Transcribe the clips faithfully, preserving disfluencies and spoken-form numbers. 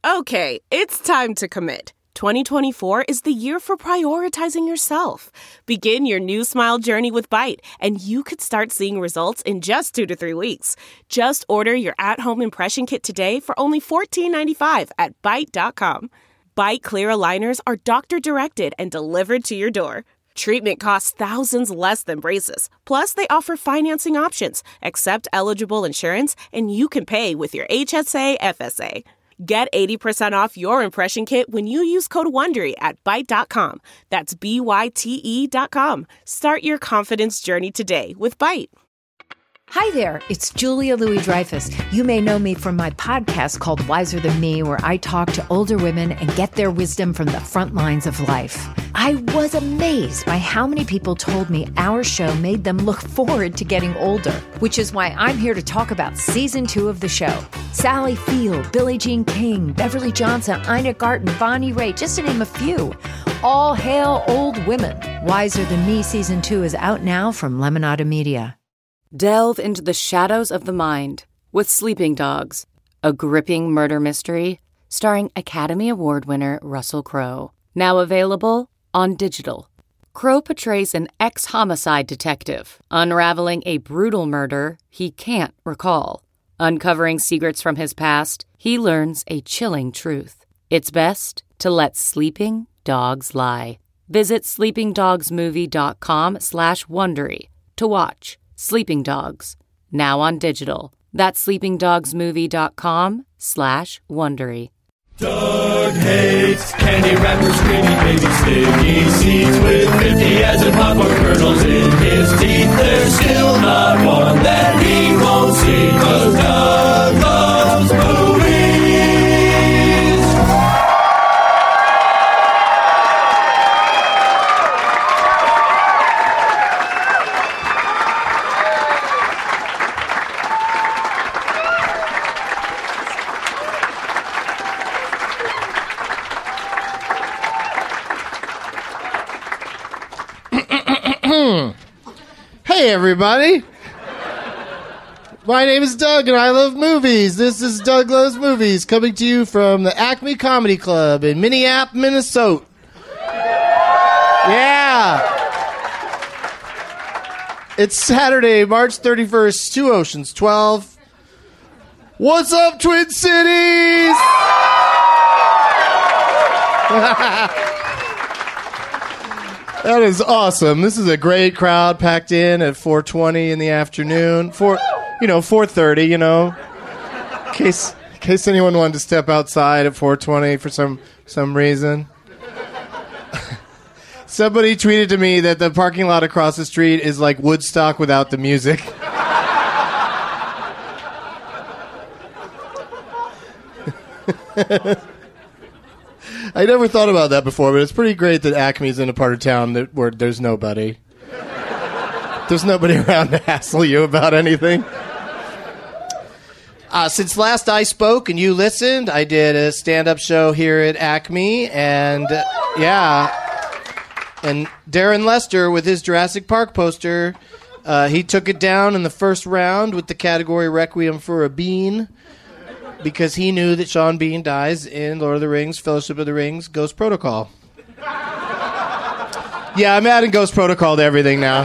Okay, it's time to commit. twenty twenty-four is the year for prioritizing yourself. Begin your new smile journey with Byte, and you could start seeing results in just two to three weeks. Just order your at-home impression kit today for only fourteen ninety-five at byte dot com. Byte clear aligners are doctor-directed and delivered to your door. Treatment costs thousands less than braces. Plus, they offer financing options, accept eligible insurance, and you can pay with your H S A F S A. Get eighty percent off your impression kit when you use code WONDERY at byte dot com. That's B Y T E dot com. Start your confidence journey today with Byte. Hi there, it's Julia Louis-Dreyfus. You may know me from my podcast called Wiser Than Me, where I talk to older women and get their wisdom from the front lines of life. I was amazed by how many people told me our show made them look forward to getting older, which is why I'm here to talk about season two of the show. Sally Field, Billie Jean King, Beverly Johnson, Ina Garten, Bonnie Raitt, just to name a few. All hail old women. Wiser Than Me season two is out now from Lemonada Media. Delve into the shadows of the mind with Sleeping Dogs, a gripping murder mystery starring Academy Award winner Russell Crowe. Now available on digital. Crowe portrays an ex-homicide detective unraveling a brutal murder he can't recall. Uncovering secrets from his past, he learns a chilling truth. It's best to let sleeping dogs lie. Visit sleepingdogsmovie.com slash Wondery to watch Sleeping Dogs, now on digital. That's sleepingdogsmovie.com slash Wondery. Doug hates candy wrappers, creamy baby sticky seeds with fifty as in popcorn kernels in his teeth. There's still not one that he won't see, 'cause Doug loves movies. Hey everybody, my name is Doug and I love movies. This is Doug Loves Movies, coming to you from the Acme Comedy Club in Minneapolis, Minnesota. Yeah. It's Saturday, March thirty-first, Two Oceans twelve. What's up, Twin Cities? That is awesome. This is a great crowd packed in at four twenty in the afternoon. Four, you know, four thirty, you know. In case, in case anyone wanted to step outside at four twenty for some some reason. Somebody tweeted to me that the parking lot across the street is like Woodstock without the music. I never thought about that before, but it's pretty great that Acme's in a part of town that where there's nobody. There's nobody around to hassle you about anything. Uh, since last I spoke and you listened, I did a stand-up show here at Acme, and uh, yeah, and Darren Lester with his Jurassic Park poster, uh, he took it down in the first round with the category Requiem for a Bean, because he knew that Sean Bean dies in Lord of the Rings, Fellowship of the Rings, Ghost Protocol. Yeah, I'm adding Ghost Protocol to everything now.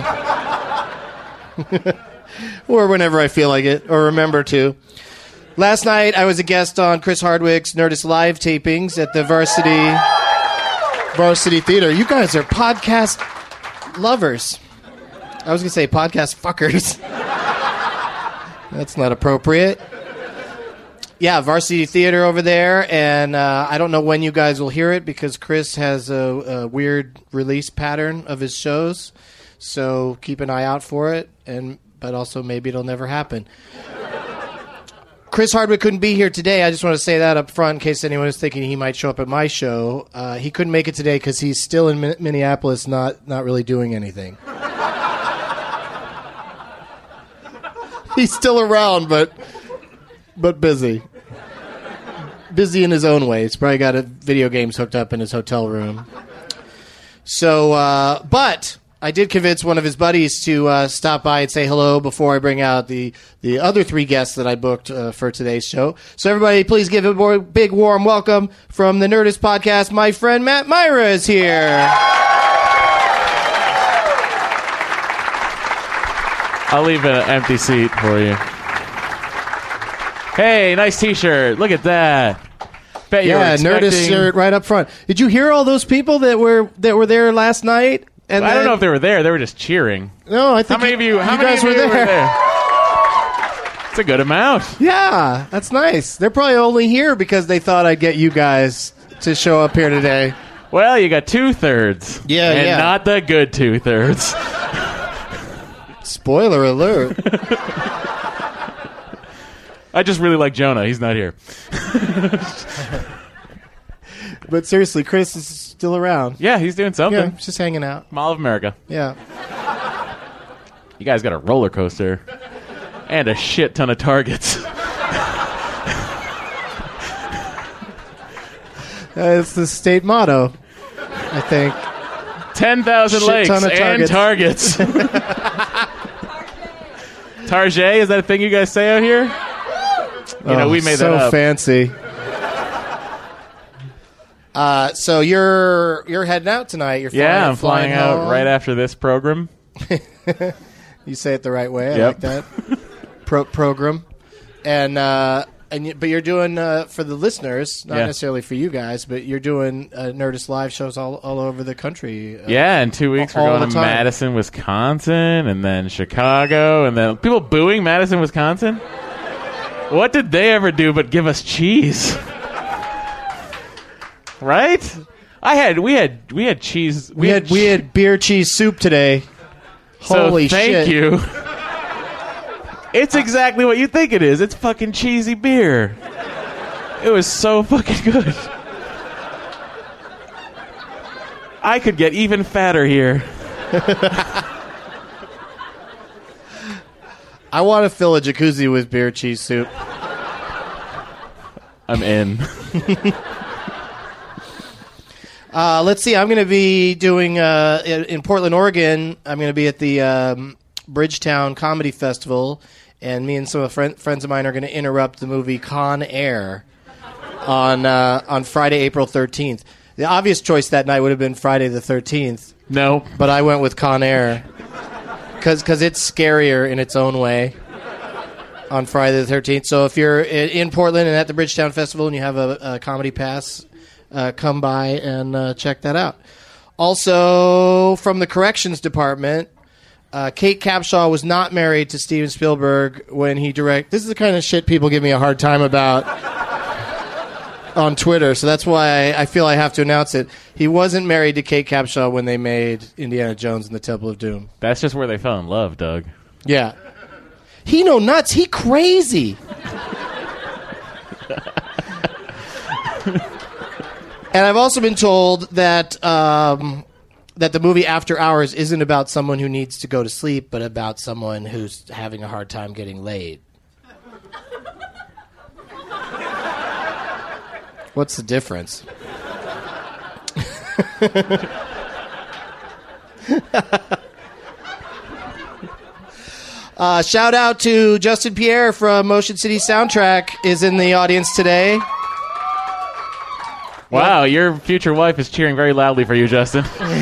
Or whenever I feel like it, or remember to. Last night, I was a guest on Chris Hardwick's Nerdist Live tapings at the Varsity Varsity Theater. You guys are podcast lovers. I was going to say podcast fuckers. That's not appropriate. Yeah, Varsity Theater over there, and uh, I don't know when you guys will hear it because Chris has a, a weird release pattern of his shows, so keep an eye out for it, and but also maybe it'll never happen. Chris Hardwick couldn't be here today. I just want to say that up front in case anyone is thinking he might show up at my show. Uh, he couldn't make it today because he's still in Min- Minneapolis, not not really doing anything. He's still around, but... but busy. Busy in his own way. He's probably got a video games hooked up in his hotel room. So, uh, but I did convince one of his buddies to uh, stop by and say hello before I bring out the, the other three guests that I booked uh, for today's show. So everybody, please give a big, warm welcome from the Nerdist Podcast. My friend Matt Myra is here. I'll leave an empty seat for you. Hey, nice T-shirt. Look at that. Bet you yeah, were expecting... Nerdist shirt right up front. Did you hear all those people that were that were there last night? And I then... don't know if they were there. They were just cheering. No, I think how many you, of you? How you many guys of you were, there. were there? It's a good amount. Yeah, that's nice. They're probably only here because they thought I'd get you guys to show up here today. Well, you got two thirds. Yeah, and yeah. not the good two thirds. Spoiler alert. I just really like Jonah. He's not here. But seriously, Chris is still around. Yeah, he's doing something. Yeah, just hanging out. Mall of America. Yeah. You guys got a roller coaster and a shit ton of targets. Uh, it's the state motto, I think. ten thousand Shit lakes ton of and targets. Target, is that a thing you guys say out here? You know, Oh, we made so that up. fancy. Uh, so you're you're heading out tonight. You're flying, Yeah, I'm flying, out home. right after this program. You say it the right way. I Yep. like that. Pro- program, and uh, and you, but you're doing uh, for the listeners, not Yeah. necessarily for you guys, but you're doing uh, Nerdist live shows all all over the country. Uh, Yeah, in two weeks we're all going the to time. Madison, Wisconsin, and then Chicago, and then people booing Madison, Wisconsin. What did they ever do but give us cheese? Right? I had we had we had cheese. We had we had beer cheese soup today. So Holy thank shit! you. It's exactly what you think it is. It's fucking cheesy beer. It was so fucking good. I could get even fatter here. I want to fill a jacuzzi with beer cheese soup. I'm in. Uh, let's see. I'm going to be doing uh, in in Portland, Oregon. I'm going to be at the um, Bridgetown Comedy Festival, and me and some of friend, friends of mine are going to interrupt the movie Con Air on uh, on Friday, April thirteenth. The obvious choice that night would have been Friday the thirteenth, No. but I went with Con Air because it's scarier in its own way on Friday the thirteenth. So if you're i- in Portland and at the Bridgetown Festival and you have a, a comedy pass, uh, come by and uh, check that out. Also, from the corrections department, uh, Kate Capshaw was not married to Steven Spielberg when he directed. This is the kind of shit people give me a hard time about on Twitter, so that's why I, I feel I have to announce it. He wasn't married to Kate Capshaw when they made Indiana Jones and the Temple of Doom. That's just where they fell in love, Doug. Yeah. He no nuts. He crazy. And I've also been told that um, that the movie After Hours isn't about someone who needs to go to sleep, but about someone who's having a hard time getting laid. What's the difference? uh, shout out to Justin Pierre from Motion City Soundtrack is in the audience today. Wow, your future wife is cheering very loudly for you, Justin.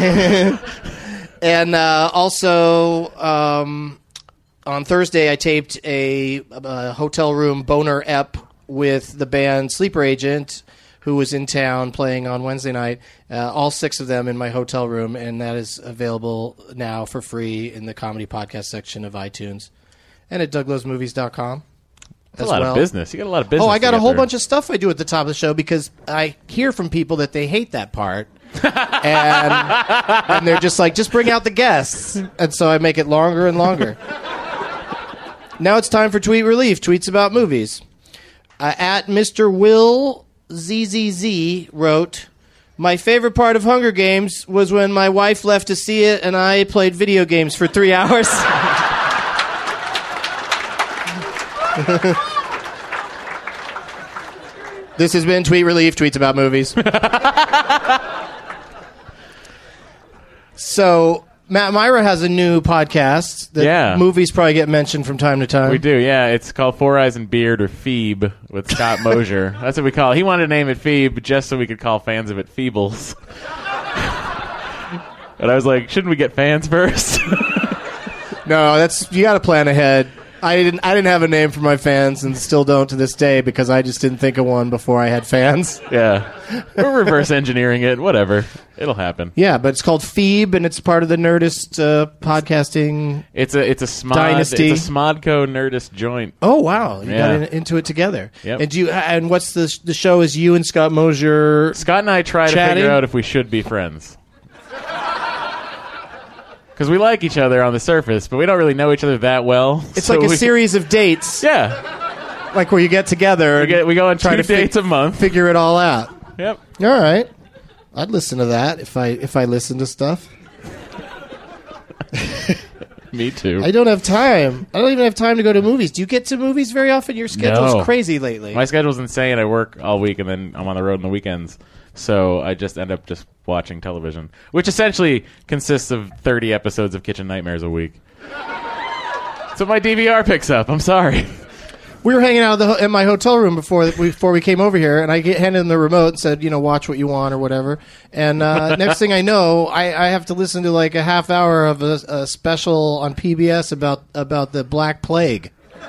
And uh, also, um, on Thursday, I taped a, a hotel room boner ep with the band Sleeper Agent, who was in town playing on Wednesday night. Uh, all six of them in my hotel room, and that is available now for free in the comedy podcast section of iTunes and at doug loves movies dot com. That's a lot well. of business. You got a lot of business. Oh, I to got a get whole through. bunch of stuff I do at the top of the show because I hear from people that they hate that part. and, and they're just like, just bring out the guests. And so I make it longer and longer. Now it's time for Tweet Relief, tweets about movies. Uh, at Mister Will Z Z Z wrote, my favorite part of Hunger Games was when my wife left to see it and I played video games for three hours. This has been Tweet Relief, tweets about movies. So, Matt Myra has a new podcast that Yeah. movies probably get mentioned from time to time. We do, yeah. It's called Four Eyes and Beard, or Phoebe, with Scott Mosier. That's what we call it. He wanted to name it Phoebe just so we could call fans of it Feebles. And I was like, shouldn't we get fans first? No, that's you got to plan ahead. I didn't. I didn't have a name for my fans, and still don't to this day because I just didn't think of one before I had fans. Yeah. We're reverse engineering it. Whatever. It'll happen. Yeah, but it's called Phoebe, and it's part of the Nerdist uh, podcasting. It's a it's a Smod Dynasty. It's a Smodco Nerdist joint. Oh wow, you Yeah. got in, into it together. Yep. And do you? And what's the the show? Is you and Scott Mosier? Scott and I try to Chatting? figure out if we should be friends. Because we like each other on the surface, but we don't really know each other that well. It's so like a we, series of dates, Yeah. like where you get together. We, and get, we go on try two to fi- dates a month. figure it all out. Yep. All right, I'd listen to that if I if I listen to stuff. Me too. I don't have time. I don't even have time to go to movies. Do you get to movies very often? Your schedule's No. crazy lately. My schedule's insane. I work all week, and then I'm on the road on the weekends. So I just end up just watching television, which essentially consists of thirty episodes of Kitchen Nightmares a week. So my D V R picks up. I'm sorry. We were hanging out at the, in my hotel room before we, before we came over here, and I get handed him the remote and said, you know, watch what you want or whatever. And uh, next thing I know, I, I have to listen to like a half hour of a, a special on P B S about about the Black Plague.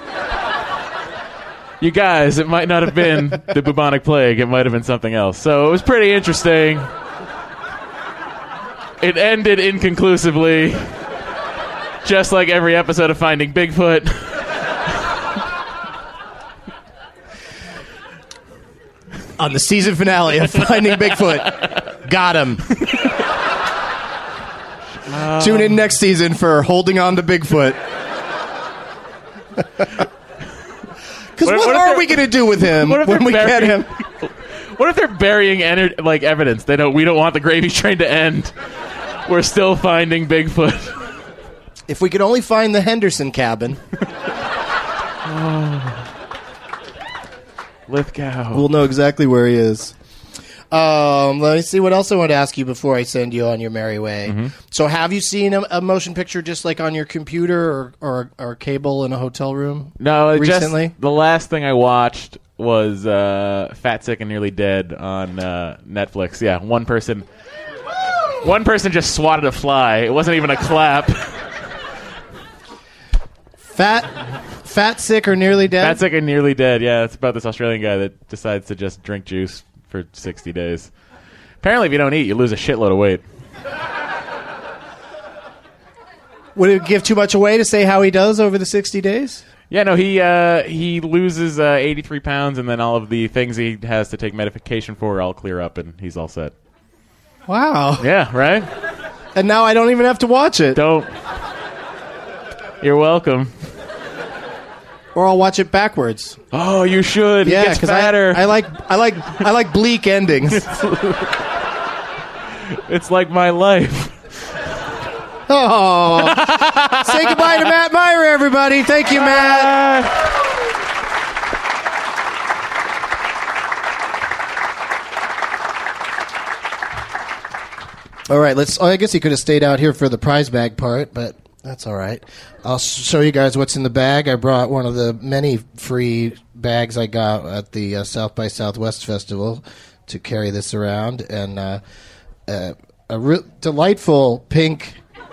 You guys, it might not have been the bubonic plague. It might have been something else. So it was pretty interesting. It ended inconclusively, just like every episode of Finding Bigfoot. On the season finale of Finding Bigfoot. Got him. Um, Tune in next season for Holding On to Bigfoot. Because What- what, what if are they're- we going to do with him what if when they're we get burying- him? What if they're burying ener- like evidence? They don't. We don't want the gravy train to end. We're still finding Bigfoot. If we could only find the Henderson cabin, Lithgow. we'll know exactly where he is. Um, let me see what else I want to ask you before I send you on your merry way. Mm-hmm. So, have you seen a, a motion picture just like on your computer or, or, or cable in a hotel room? No, it recently? just the last thing I watched was uh, Fat, Sick, and Nearly Dead on uh, Netflix. Yeah, one person, one person just swatted a fly. It wasn't even a clap. Fat, fat, sick, or nearly dead? Fat, Sick, and Nearly Dead. Yeah, it's about this Australian guy that decides to just drink juice for sixty days. Apparently, if you don't eat, you lose a shitload of weight. Would it give too much away to say how he does over the sixty days? Yeah, no, he uh, he loses uh, eighty-three pounds, and then all of the things he has to take medication for all clear up, and he's all set. Wow. Yeah, right? And now I don't even have to watch it. Don't. You're welcome. Or I'll watch it backwards. Oh, you should. Yeah, he gets because fatter. I, I like I like I like bleak endings. It's like my life. Oh. Say goodbye to Matt Myra, everybody. Thank you, Matt. All right, let's. Oh, I guess he could have stayed out here for the prize bag part, but that's all right. I'll show you guys what's in the bag. I brought one of the many free bags I got at the uh, South by Southwest Festival to carry this around, and uh, uh, a re- delightful pink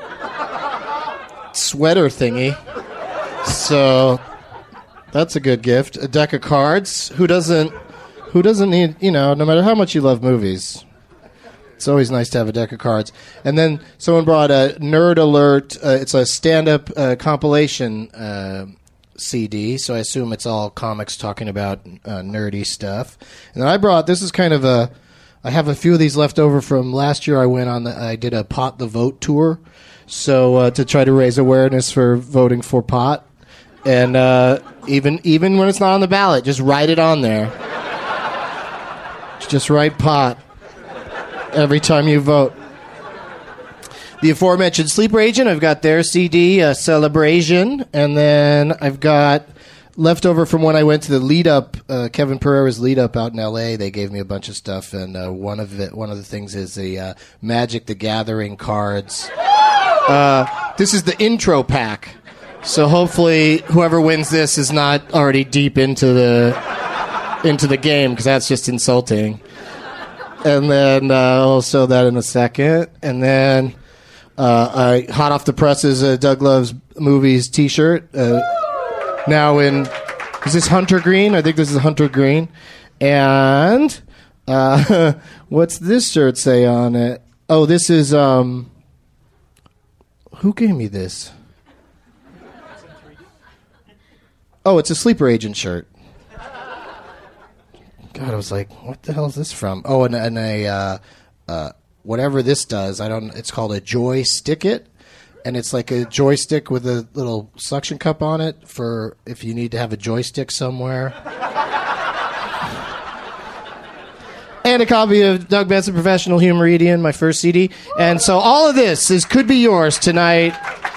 sweater thingy. So that's a good gift. A deck of cards. Who doesn't? Who doesn't need? You know, no matter how much you love movies. It's always nice to have a deck of cards. And then someone brought a Nerd Alert. Uh, it's a stand-up uh, compilation uh, C D, so I assume it's all comics talking about uh, nerdy stuff. And then I brought, this is kind of a, I have a few of these left over from last year. I went on, the, I did a Pot the Vote tour, so uh, to try to raise awareness for voting for pot. And uh, even even when it's not on the ballot, just write it on there. Just write pot every time you vote. The aforementioned Sleeper Agent, I've got their C D, uh, Celebration, and then I've got leftover from when I went to the lead up, uh, Kevin Pereira's lead up out in L A. They gave me a bunch of stuff, and uh, one of it, one of the things is the uh, Magic the Gathering cards. Uh, this is the intro pack. So hopefully whoever wins this is not already deep into the into the game, because that's just insulting. And then uh, I'll show that in a second. And then uh, I hot off the presses a Doug Loves Movies T-shirt. Uh, now in is this Hunter Green? I think this is Hunter Green. And uh, what's this shirt say on it? Oh, this is um. Who gave me this? Oh, it's a Sleeper Agent shirt. God, I was like, what the hell is this from? Oh, and, and a uh, uh, whatever this does, I don't. It's called a Joy Stick It, and it's like a joystick with a little suction cup on it for if you need to have a joystick somewhere. And a copy of Doug Benson, Professional Humoridian, my first C D. And so all of this is could be yours tonight.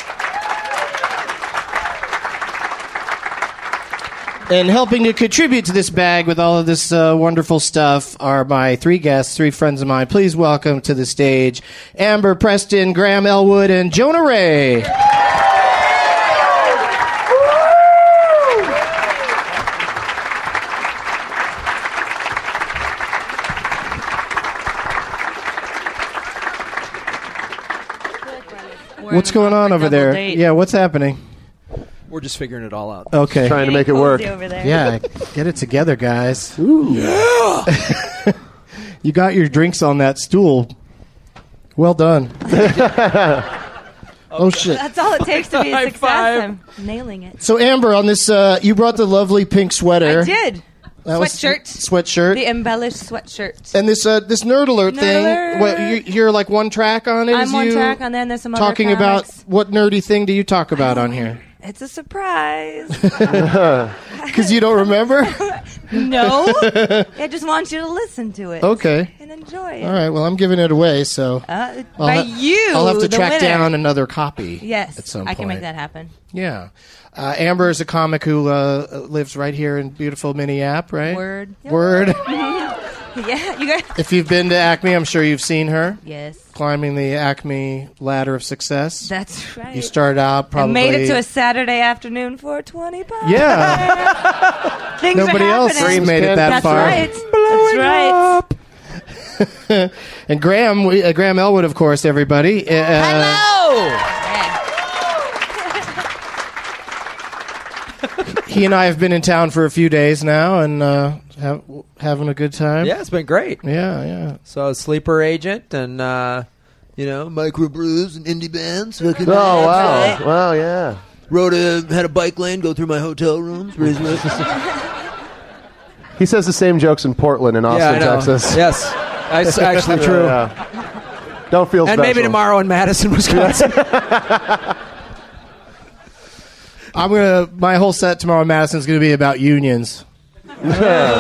And helping to contribute to this bag with all of this uh, wonderful stuff are my three guests, three friends of mine. Please welcome to the stage Amber Preston, Graham Elwood, and Jonah Ray. What's going on over there? Date. Yeah, what's happening? We're just figuring it all out. Okay. Trying to make it work. Over there. Yeah, get it together, guys. Ooh. Yeah. You got your drinks on that stool. Well done. Oh, shit. That's all it takes to be a High success. five. I'm nailing it. So, Amber, on this, uh, you brought the lovely pink sweater. I did. That was- Sweatshirt. Sweatshirt. The embellished sweatshirt. And this uh, this Nerd Alert Nerd thing, Alert. what, you, you're like one track on it? I'm is one you track, and then there's some other talking about, comics. what nerdy thing do you talk about on here? It's a surprise. Because you don't remember? No. I just want you to listen to it. Okay. And enjoy it. All right, well, I'm giving it away, so... Uh, I'll by ha- you, I'll have to the track winner. down another copy. Yes, at some I can point. make that happen. Yeah. Uh, Amber is a comic who uh, lives right here in beautiful Minneapolis, right? Word. Yep. Word. Yeah, you guys. If you've been to Acme, I'm sure you've seen her Yes, climbing the Acme ladder of success. that's right. You started out I probably... made it to a Saturday afternoon for twenty bucks. Yeah. Things Nobody are else happening. made it that That's far. right. That's right. And Graham, we, uh, Graham Elwood, of course, everybody. Uh, Hello! He and I have been in town for a few days now and uh, have, having a good time. Yeah, it's been great. Yeah, yeah. So, Sleeper Agent and, uh, you know, microbrews and indie bands. Fucking Oh, wow. right. Wow, yeah. Rode a, had a bike lane go through my hotel rooms. raise my- He says the same jokes in Portland and Austin, yeah, I know. Texas. Yes, that's actually true. Yeah. Don't feel And special. maybe tomorrow in Madison, Wisconsin. I'm gonna. My whole set tomorrow in Madison is gonna be about unions. It's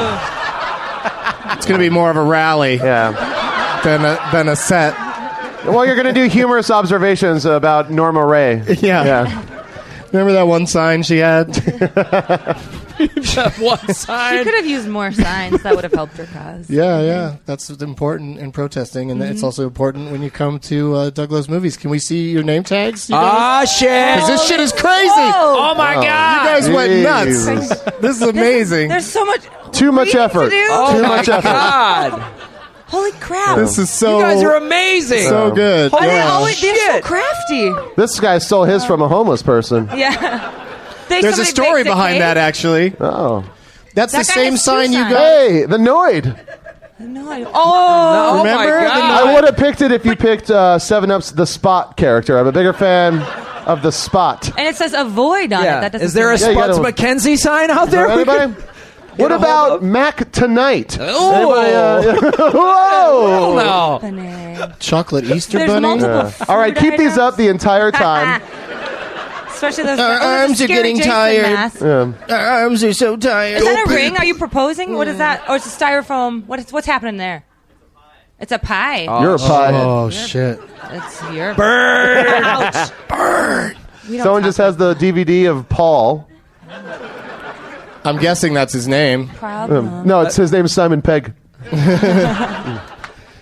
gonna be more of a rally Yeah. than a, than a set. Well, you're going to do humorous observations about Norma Ray. Yeah. Yeah. Remember that one sign she had? One She sign. could have used more signs. That would have helped her cause. Yeah, yeah. That's important in protesting, and it's also important when you come to uh, Doug Loves Movies. Can we see your name tags? You guys? Ah, shit. 'Cause this shit is crazy. Oh, my You God. guys went nuts. Jesus. This is amazing. There's so much. Too much reading effort. To do. Oh, Too my much effort. God. Holy crap! This is so. You guys are amazing. so good. And they Yeah. always they're so Shit. crafty. This guy stole his from a homeless person. Yeah. They, There's a somebody story baked a behind cake. that, actually. Oh. That's That the guy same has two sign you signs. got. Hey, the Noid. No, I, oh, Oh, Remember? my God. I would have picked it if you picked uh, seven up's The Spot character. I'm a bigger fan of The Spot. and it says avoid on it. Yeah. That doesn't Is there a seem Yeah, you Spuds gotta- McKenzie sign out Is there there? anybody? What a hold about of? Mac Tonight? Oh. Anybody, uh, whoa! No. happening. Chocolate Easter There's bunny. multiple Yeah. food All right, keep these items. up the entire time. Especially those. Our oh, there's a arms are scary getting Jason tired. mask. Yeah. Our arms are so tired. Is that a ring? Are you proposing? What is that? Or it's a styrofoam? What is what's happening there? It's a pie. You're a pie. Oh shit! It's your Burn. Ouch. Burn. We don't Someone talk just has the D V D of Paul. I'm guessing that's his name. problem. Um, no, it's his name is Simon Pegg.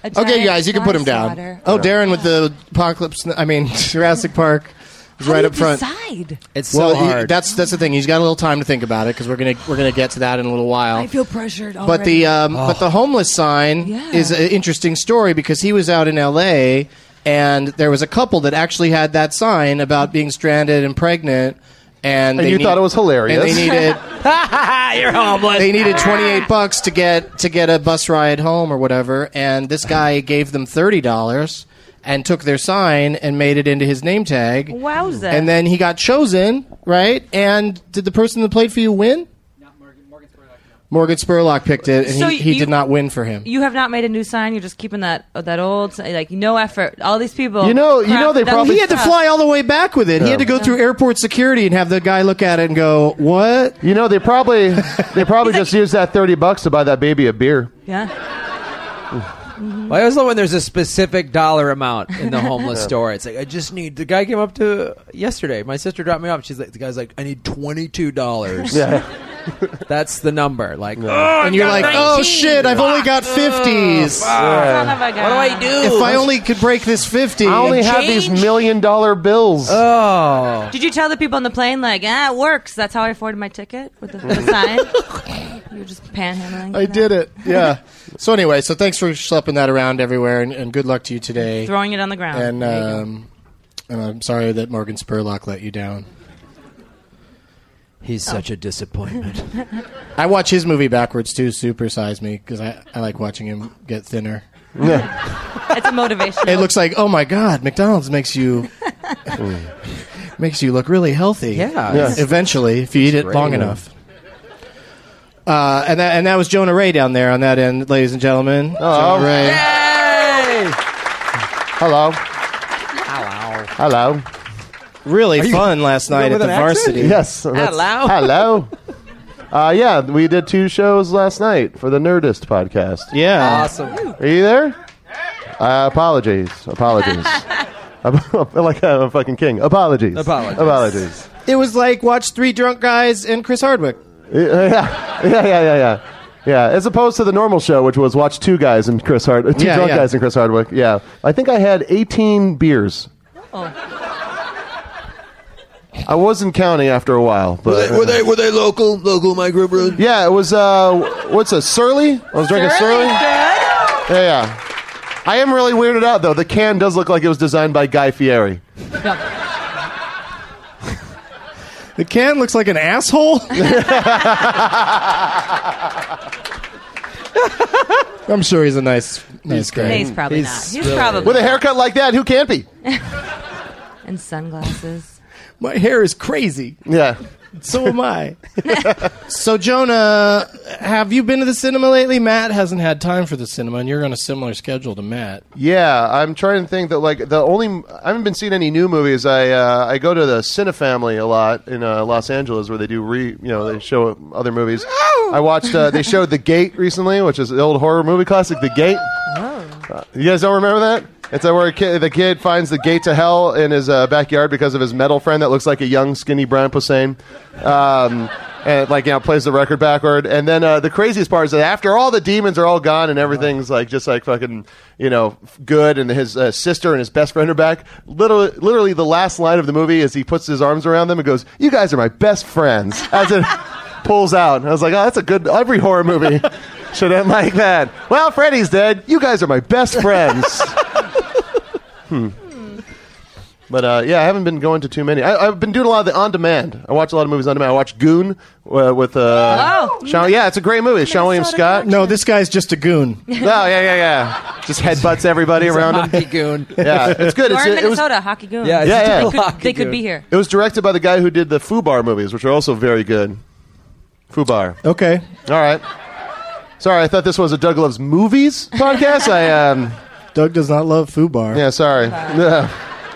A Okay, giant guys, you can put him down. slaughter. Oh, Darren with the apocalypse. I mean, Jurassic Park is How right do up you front. decide? It's so Well, he- hard. that's that's the thing. He's got a little time to think about it because we're gonna we're gonna get to that in a little while. I feel pressured already. But the um, but the homeless sign Yeah. is an interesting story because he was out in L A and there was a couple that actually had that sign about being stranded and pregnant, and, And they you need- thought it was hilarious. And they needed You're homeless. they needed twenty-eight bucks to get to get a bus ride home or whatever, and this guy gave them thirty dollars and took their sign and made it into his name tag. Wowza. And then he got chosen, right? And did the person that played for you win? Morgan Spurlock picked it, and So he, he you- did not win for him. You have not made a new sign. You're just keeping that that old, si- like no effort. All these people. You know- you know they crafted that probably- He had to stuff. fly all the way back with it. He Yeah. had to go through airport security and have the guy look at it and go, "What?" You know, they probably they probably He's just used that thirty bucks to buy that baby a beer. Yeah. I always love when there's a specific dollar amount in the homeless store. It's like I just need. The guy came up to yesterday. My sister dropped me off. She's like, the guy's like, I need twenty two dollars. Yeah. That's the number. Like, And you're like, "Oh shit! I've only got fifties. Son of a gun. what do I do? If I only could break this fifty." I only have these change? million dollar bills. Oh, Did you tell the people on the plane like, ah, it works? That's how I afforded my ticket with the, with the sign. You were just panhandling. I did it. Yeah. So anyway, so thanks for schlepping that around everywhere, and, and good luck to you today. Throwing it on the ground. And There you go. um, and I'm sorry that Morgan Spurlock let you down. he's such a disappointment. I watch his movie backwards too, Super Size Me, because I, I like watching him get thinner. It's a motivation. It looks like, oh my God, McDonald's makes you makes you look really healthy. Yeah. Yeah. Eventually, if you eat it great. long enough. Uh, and that and that was Jonah Ray down there on that end, ladies and gentlemen. Oh. Jonah Ray. Hey! Hello. Hello. Hello. Really fun last night at with the an accent? Varsity. Yes. that's- Hello. Hello. Uh, yeah, we did two shows last night for the Nerdist podcast. Yeah. Awesome. Are you there? Uh, apologies. Apologies. I feel like I'm a fucking king. Apologies. Apologies. Apologies. It was like watch three drunk guys and Chris Hardwick. Yeah, yeah, yeah, yeah, yeah. Yeah, as opposed to the normal show, which was watch two guys and Chris Hard, two Yeah, drunk yeah. guys and Chris Hardwick. Yeah, I think I had eighteen beers. Oh. I wasn't counting after a while, but Were they were they local local microbrews? yeah, it was. Uh, what's a Surly? I was drinking Surly. Good. Yeah, yeah. I am really weirded out though. The can does look like it was designed by Guy Fieri. The can looks like an asshole. I'm sure he's a nice, nice guy. He's probably He's not. He's really- probably. With a haircut like that, who can't be? And sunglasses. My hair is crazy. Yeah. So am I. So, Jonah, have you been to the cinema lately? Matt hasn't had time for the cinema, and you're on a similar schedule to Matt. Yeah, I'm trying to think that like the only I haven't been seeing any new movies. I uh, I go to the Cinefamily a lot in uh, Los Angeles where they do re you know they show other movies. I watched uh, they showed The Gate recently, which is the old horror movie classic, The Gate. Uh, you guys don't remember that? It's uh, where a kid, the kid finds the gate to hell in his uh, backyard because of his metal friend that looks like a young, skinny Brian Posehn. Um, and, like, you know, plays the record backward. And then uh, the craziest part is that after all the demons are all gone and everything's, like, just, like, fucking, you know, good, and his uh, sister and his best friend are back, literally, literally the last line of the movie is he puts his arms around them and goes, "You guys are my best friends," as it pulls out. And I was like, oh, that's a good, every horror movie should end like that. Well, Freddy's dead. You guys are my best friends. Hmm. But uh, yeah, I haven't been going to too many. I, I've been doing a lot of the on demand. I watch a lot of movies on demand. I watched Goon uh, with uh, Oh. Sean. Yeah, it's a great movie. Sean William Scott. No, this guy's just a goon. Oh yeah, yeah, yeah. Just headbutts everybody around him. Hockey goon. Yeah, it's good. You're It's, in it, was, Minnesota, hockey goon. Yeah, it's Yeah, a yeah. total They could, hockey they could goon. be here. it was directed by the guy who did the Fubar movies, which are also very good. Fubar. Okay. All right. Sorry, I thought this was a Doug Loves Movies podcast. I um. Doug does not love Fubar. Yeah, sorry. Yeah.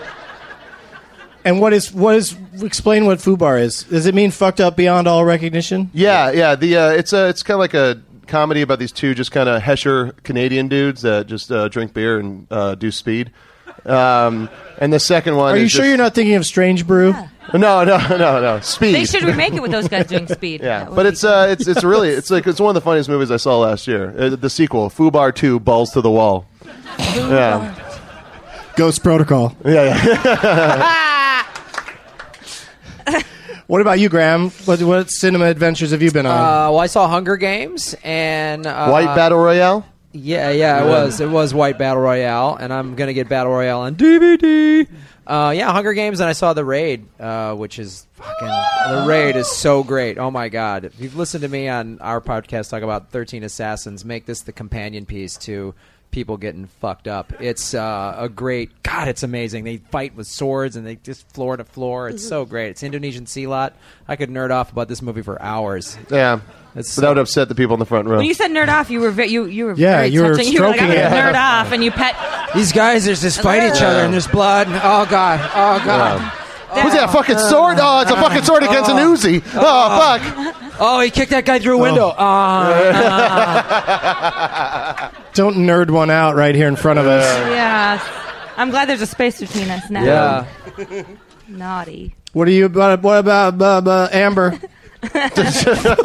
And what is what is? Explain what Fubar is. Does it mean fucked up beyond all recognition? Yeah, yeah. The uh, it's a it's kind of like a comedy about these two just kind of Hesher Canadian dudes that just uh, drink beer and uh, do speed. Um, and the second one. Are you is sure just- you're not thinking of Strange Brew? No, no, no, no. Speed. They should remake it with those guys doing speed. Yeah, That would but be it's uh, it's it's really it's like it's one of the funniest movies I saw last year. Uh, the sequel, Fubar two, Balls to the Wall. Yeah. Ghost Protocol. Yeah, yeah. What about you, Graham? What, what cinema adventures have you been on? Uh, well, I saw Hunger Games and uh, White Battle Royale? Yeah, yeah, it was. It was White Battle Royale, and I'm gonna get Battle Royale on D V D. Uh, yeah, Hunger Games, and I saw The Raid, uh, which is fucking. The Raid is so great. Oh my god! If you've listened to me on our podcast talk about thirteen Assassins, make this the companion piece to people getting fucked up. It's uh, a great. God, it's amazing. They fight with swords and they just floor to floor. It's so great. It's Indonesian Silat. I could nerd off about this movie for hours. Yeah. It's but that would upset the people in the front row. When you said nerd off, you were ve- you you were Yeah, very you were touching. You were like, I'm stroking gonna it. nerd off, and you pet. These guys just, just fight each other, and there's blood. And, oh god! Oh god! Yeah. What's that, a fucking sword? Oh, it's a fucking sword against an Uzi. Oh, fuck. Oh, he kicked that guy through a window. Oh. Don't nerd one out right here in front of us. Yes, I'm glad there's a space between us now. Yeah. Naughty. What are you about? What about uh, uh, Amber? That's Sounds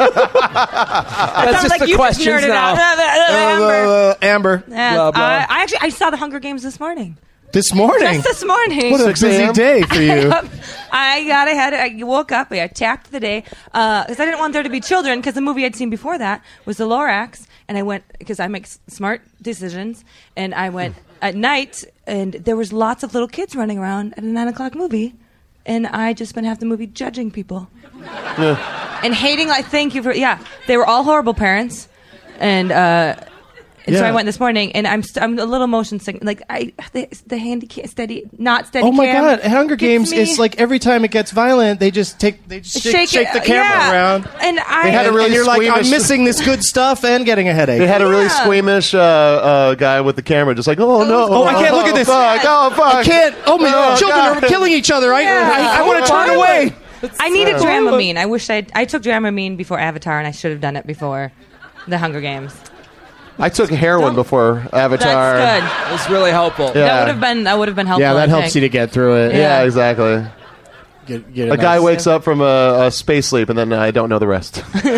just like the you questions nerded now. out. Uh, Amber. uh, Amber. Yes, Blah, blah. I, I actually I saw the Hunger Games this morning. This morning. Just this morning. What a busy day for you. I got ahead. I woke up. I tapped the day because I didn't want there to be children. Because the movie I'd seen before that was The Lorax, and I went because I make s- smart decisions. And I went at night, and there was lots of little kids running around at a nine o'clock movie, and I just spent half the movie judging people and hating. Like, thank you for yeah. They were all horrible parents, and. uh And so Yeah. I went this morning, and I'm st- I'm a little motion sick. Like I, the, the handy ca- steady, not steady. Oh my cam God! Hunger gets Games me. is like every time it gets violent, they just take they just shake, Shake shake it, the camera yeah. around. And I They had a And, really and you're like, I'm squeamish- missing this good stuff and getting a headache. They had a really Yeah. squeamish uh, uh, guy with the camera, just like, oh no, Oh, I can't look at this. Fuck, oh fuck, I can't. Oh my Oh, children God. are killing each other. I Yeah. I, I want to turn away. I needed Dramamine. I wish I I took Dramamine before Avatar, and I should have done it before the Hunger Games. I took heroin before Avatar. That's good. It's really helpful. Yeah. That would have been that would have been helpful. Yeah, that I helps think. you to get through it. Yeah, Yeah. exactly. Get, get A guy wakes up from a, a space sleep, and then I don't know the rest.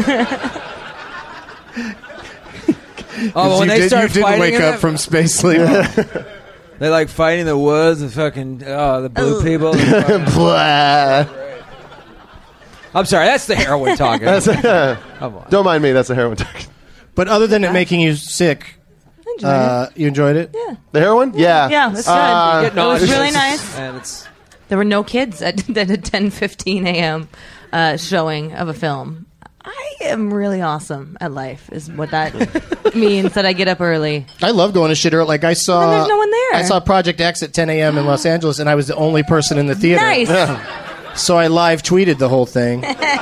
Oh, but when you they did, start you did fighting wake in up it, from space sleep. they like fighting in the woods and fucking oh the blue people. Blah. I'm sorry, that's the heroin talking. That's a- Come on. don't mind me. That's a heroin. talk. But other than it making you sick, enjoyed uh, you enjoyed it? Yeah. The heroin? Yeah. Yeah, that's good. Uh, Get It was nauseous. really nice. And it's There were no kids at, at a ten fifteen a.m. Uh, showing of a film. I am really awesome at life, is what that means, that I get up early. I love going to shit early. Like I saw, And there's no one there. I saw Project X at ten a.m. in Los Angeles, and I was the only person in the theater. Nice. So I live tweeted the whole thing,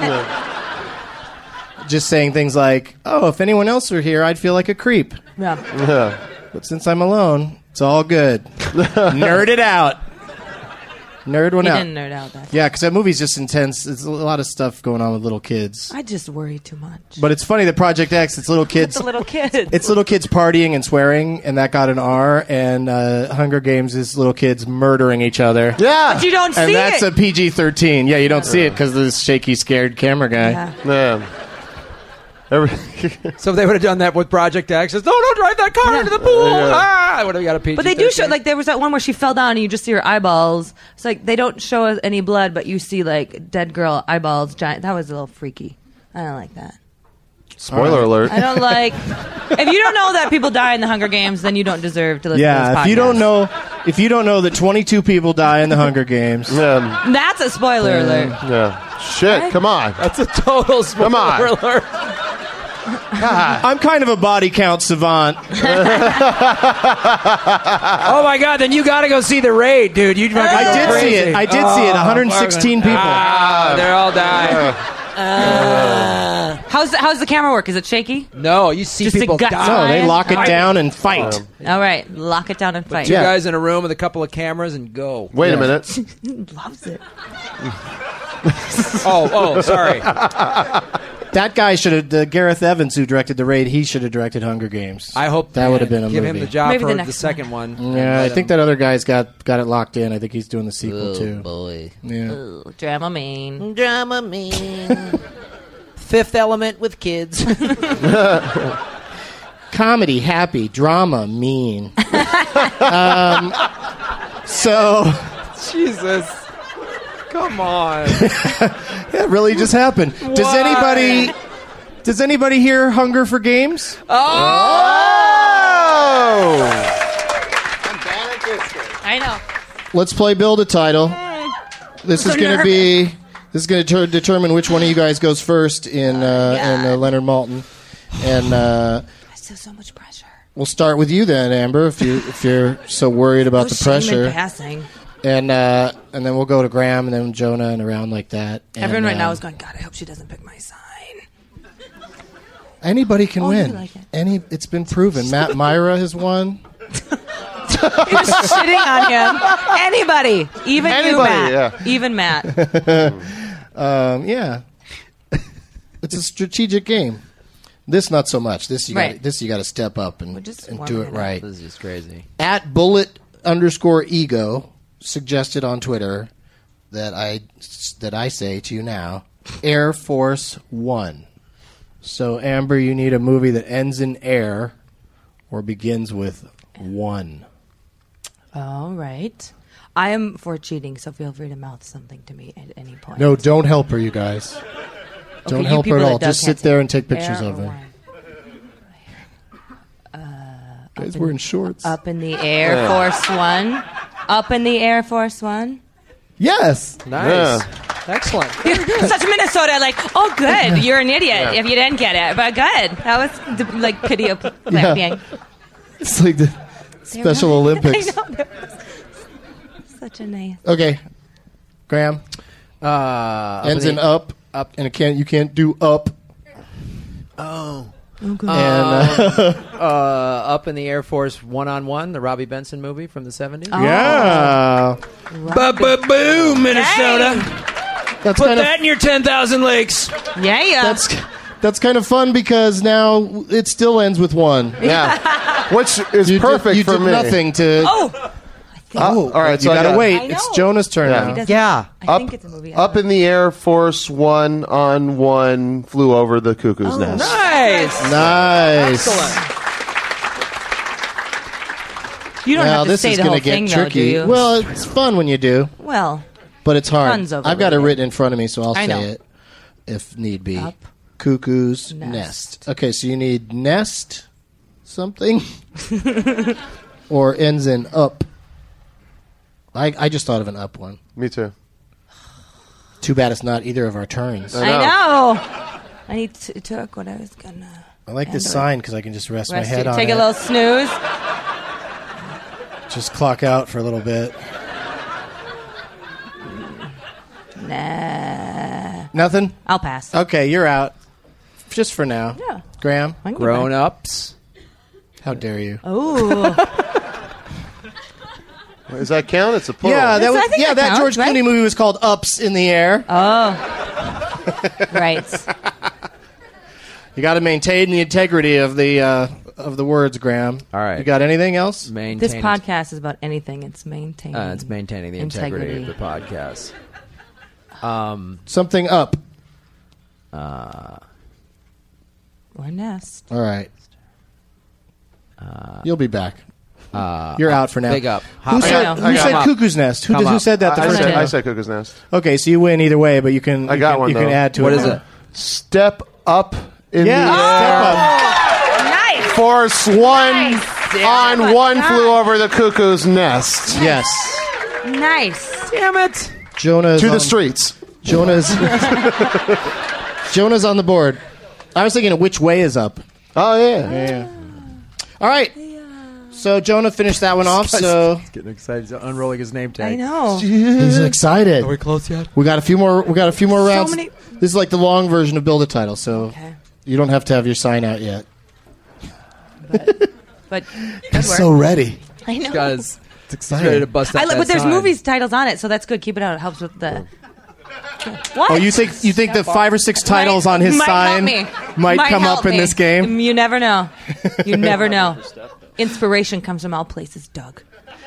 just saying things like, "Oh, if anyone else were here, I'd feel like a creep. Yeah. Yeah. But since I'm alone, it's all good." Nerd it out. Nerd one He out. didn't nerd out that. Yeah, because that movie's just intense. There's a lot of stuff going on with little kids. I just worry too much. But it's funny that Project X, it's little kids. The little kids. It's little kids partying and swearing, and that got an R. And uh, Hunger Games is little kids murdering each other. Yeah. But you don't And see that's it. a P G thirteen. Yeah, you don't see it because of this shaky, scared camera guy. Yeah. Yeah. Every- so if they would have done that with Project X, it's, no, don't drive that car into the pool. Yeah. Ah, I would have got a P G. But they do show, like, there was that one where she fell down and you just see her eyeballs. It's like, they don't show us any blood, but you see, like, dead girl eyeballs, giant. That was a little freaky. I don't like that. Spoiler alert. I don't like. If you don't know that people die in the Hunger Games, then you don't deserve to listen to Yeah, this if you don't podcast. know, if you don't know that twenty-two people die in the Hunger Games, Yeah. That's a spoiler alert. Yeah. Shit. Come on. That's a total spoiler Come on. alert. I'm kind of a body count savant. Oh my god! Then you got to go see The Raid, dude. You fucking I go did crazy. see it. I did see it. one hundred sixteen people. Ah, they're all dying. How's the, how's the camera work? Is it shaky? No, you see Just a people gut die. No, they lock it Fight. down and fight. All right, lock it down and fight. Two Yeah. guys in a room with a couple of cameras and go. Wait Yeah. a minute. Loves it. Oh, oh, sorry. That guy should have. The Gareth Evans who directed The Raid, he should have directed Hunger Games. I hope that would have been a give movie. him the job Maybe for the the, next second one. Yeah, I think that other guy's got got it locked in. I think he's doing the sequel too. boy. Yeah. Ooh, Dramamine. Dramamine. Fifth Element with kids. comedy, happy, drama, mean. um, so, Jesus. Come on. That really just happened. Does What? anybody Does anybody here hunger for games? Oh! I know. Let's play Build a Title. This is going to be this is going to ter- determine which one of you guys goes first in uh, in uh, Leonard Maltin, and uh, I still so much pressure. we'll start with you then, Amber. If you if you're so worried about No the shame in pressure, passing. and uh, and then we'll go to Graham and then Jonah and around like that. And, Everyone right now um, is going, God, I hope she doesn't pick my sign. Anybody can Oh, you win. like it. Any, it's been proven. Matt Myra has won. Who's shitting on him? Anybody. Even you, Anybody, Matt. yeah. Even Matt. Um, yeah, it's a strategic game. This not so much. This you Right. got. This you got to step up and, We're just and warming do it it up. right. This is just crazy. At bullet underscore ego suggested on Twitter that I that I say to you now, Air Force One. So Amber, you need a movie that ends in air or begins with one. All right. I am for cheating, so feel free to mouth something to me at any point. No, don't help her, you guys. Don't you help her people at that all. does Just can't sit there say and take pictures air of or her. wine. Guys wearing shorts. Up in the Air Force One. Up in the Air Force One. Yes. Nice. Excellent. Such Minnesota, like, oh, good. You're an idiot if you didn't get it, but good. That was the, like video clapping. It's like the Special Olympics. I know. That was such a nice. Okay, Graham. Uh, Ends in up, up, and it can't. You can't do up. Oh. And uh, Uh, Up in the Air Force One on One, the Robbie Benson movie from the seventies. Oh. yeah, Ba-ba-boom, Minnesota. that's Put kind that of in your ten thousand lakes. Yeah, yeah. that's that's kind of fun because now it still ends with one. Yeah, which is You perfect did, you for did me. nothing to. oh, Oh, all right, you so I gotta got- wait. I It's know. Jonah's turn Yeah. He now. doesn't- Yeah. I Up, think it's a movie. I up don't in the Air Force One on one flew over the cuckoo's Oh, nest. Nice. Nice. Excellent. You don't Now have to this say is the gonna whole get thing, though, do tricky. you? Well, it's fun when you do, well, but it's hard. Fun's I've got it overrated. written in front of me, so I'll I say know. it if need be. Up. Cuckoo's Nest. nest. Okay, so you need nest something or ends in up. I, I just thought of an up one. Me too. Too bad it's not either of our turns. I I, know. I know. I need to took what I was gonna. like this handle it. sign because I can just rest, my Rest head you. on Take it. a little snooze. Just clock out for a little bit. Nah. Nothing? I'll pass. Okay, you're out. Just for now. Yeah. Graham, I can get Grown back. ups. how dare you? Oh. Does that count? It's a plural. Yeah, that Yes, was, I think yeah, that that counts, George right? Clooney movie was called Ups in the Air. Oh. Right. You got to maintain the integrity of the uh, of the words, Graham. All right. You got anything else? Maintain This podcast is about anything. It's maintaining. Uh, it's maintaining the integrity, of the podcast. Um, Something up. uh, Or nest. All right. uh, You'll be back. uh, You're out for now. Big up. Who Hop- said, I know. who I got said him up. Cuckoo's Nest? Who, Come did, who up. said that the I, I first said, time? I said cuckoo's nest. Okay, so you win either way, but you can. I you got can, one, You can though. add to What it. is it? Step up in Yeah, the air. step up. Nice. Force One Nice. on Oh my one God. flew over the cuckoo's nest. Yes. Nice. Damn it. Jonah's To the on- streets. Jonah's. Jonah's on the board. I was thinking of which way is up. Oh, yeah. Yeah. All right. So Jonah finished that one off. So Getting excited. He's unrolling his name tag. I know. he's excited. Are we close yet? We got a few more. We got a few more rounds. many- This is like the long version of Build a Title, so Okay. you don't have to have your sign out yet. But good work. So ready. I know. Guys, It's he's ready to bust out I, li- that but there's sign. movies titles on it, so that's good. Keep it out. It helps with the. What? Oh, you think you think the five or six titles on his might sign help me. might, come help up in me. this game? You never know. You never know. Inspiration comes from all places, Doug.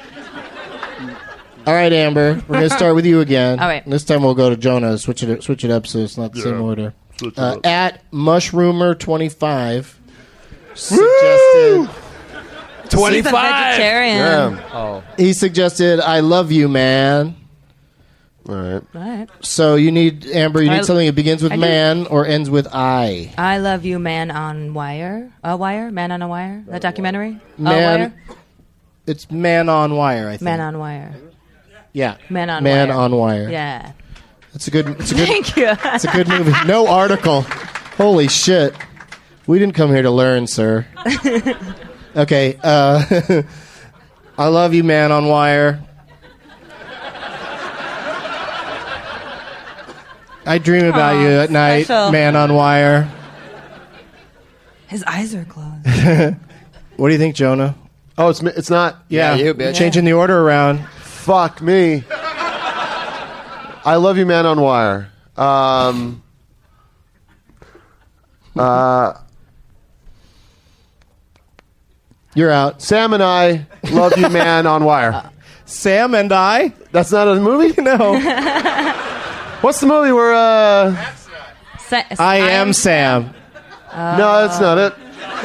All right, Amber, we're going to start with you again. All right. This time we'll go to Jonah. Switch it switch it up so it's not the same order. Uh, at Mushroomer twenty-five suggested. She's a vegetarian. Yeah. Oh. He suggested "I love you, man." All right. All right. So you need Amber. You need I- something that begins with I do. man or ends with I. I love you, Man on Wire. A Wire? Man on a Wire? That documentary? A Man. Wire? It's Man on Wire. I think. Man on Wire. Yeah. Man on Man Wire. on Wire. Yeah. It's a good. It's a good. Thank you. It's a good movie. No article. Holy shit. We didn't come here to learn, sir. Okay. Uh, I love you, Man on Wire. I dream about Aw, you at night, special. Man on Wire. His eyes are closed. What do you think, Jonah? Oh, it's it's not. Yeah, you, bitch. changing the order around. Fuck me. I love you, Man on Wire. Um. Uh. You're out. Sam and I love you, Man on Wire. Sam and I? That's not a movie? No. What's the movie where, uh... Sa- I am Sam. No, that's not it.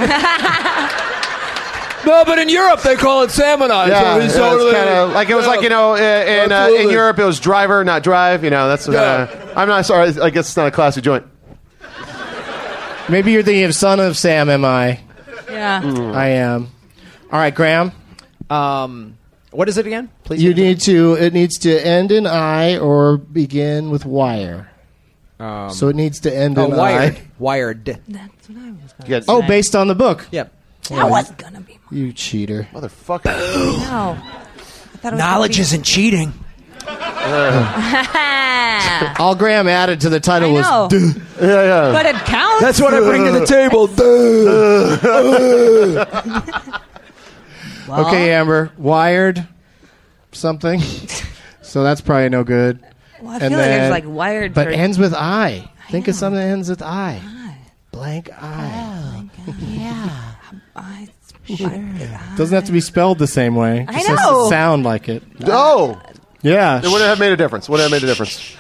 No, but in Europe they call it Sam and I. Yeah, so yeah, he's it's totally, kind of like it was yeah. like, you know, in in, uh, in Absolutely. Europe it was driver, not drive. You know, that's. Uh, Yeah. I'm not sorry. I guess it's not a classy joint. Maybe you're thinking of Son of Sam, am I? Yeah. I am. All right, Graham. Um, what is it again? Please. You need to. It needs to end in I or begin with wire. Um, So it needs to end oh, in wired. I. Wired. That's what I was going to Get, Oh, based on the book. Yep. That was going to be You cheater. motherfucker. No. I thought it was Knowledge gonna isn't cheating. be- All Graham added to the title I was. know. Duh. Yeah, yeah. But it counts. That's what I bring to the table. Well, Okay, Amber. Wired. Something. So that's probably no good. Well, I And feel like then- it's like wired But for... ends with I. Think of know. something that ends with I. Blank I. I, Doesn't have to be spelled the same way. I Just has know. to sound like it. Oh, Yeah. it wouldn't have made a difference. Wouldn't have made a difference.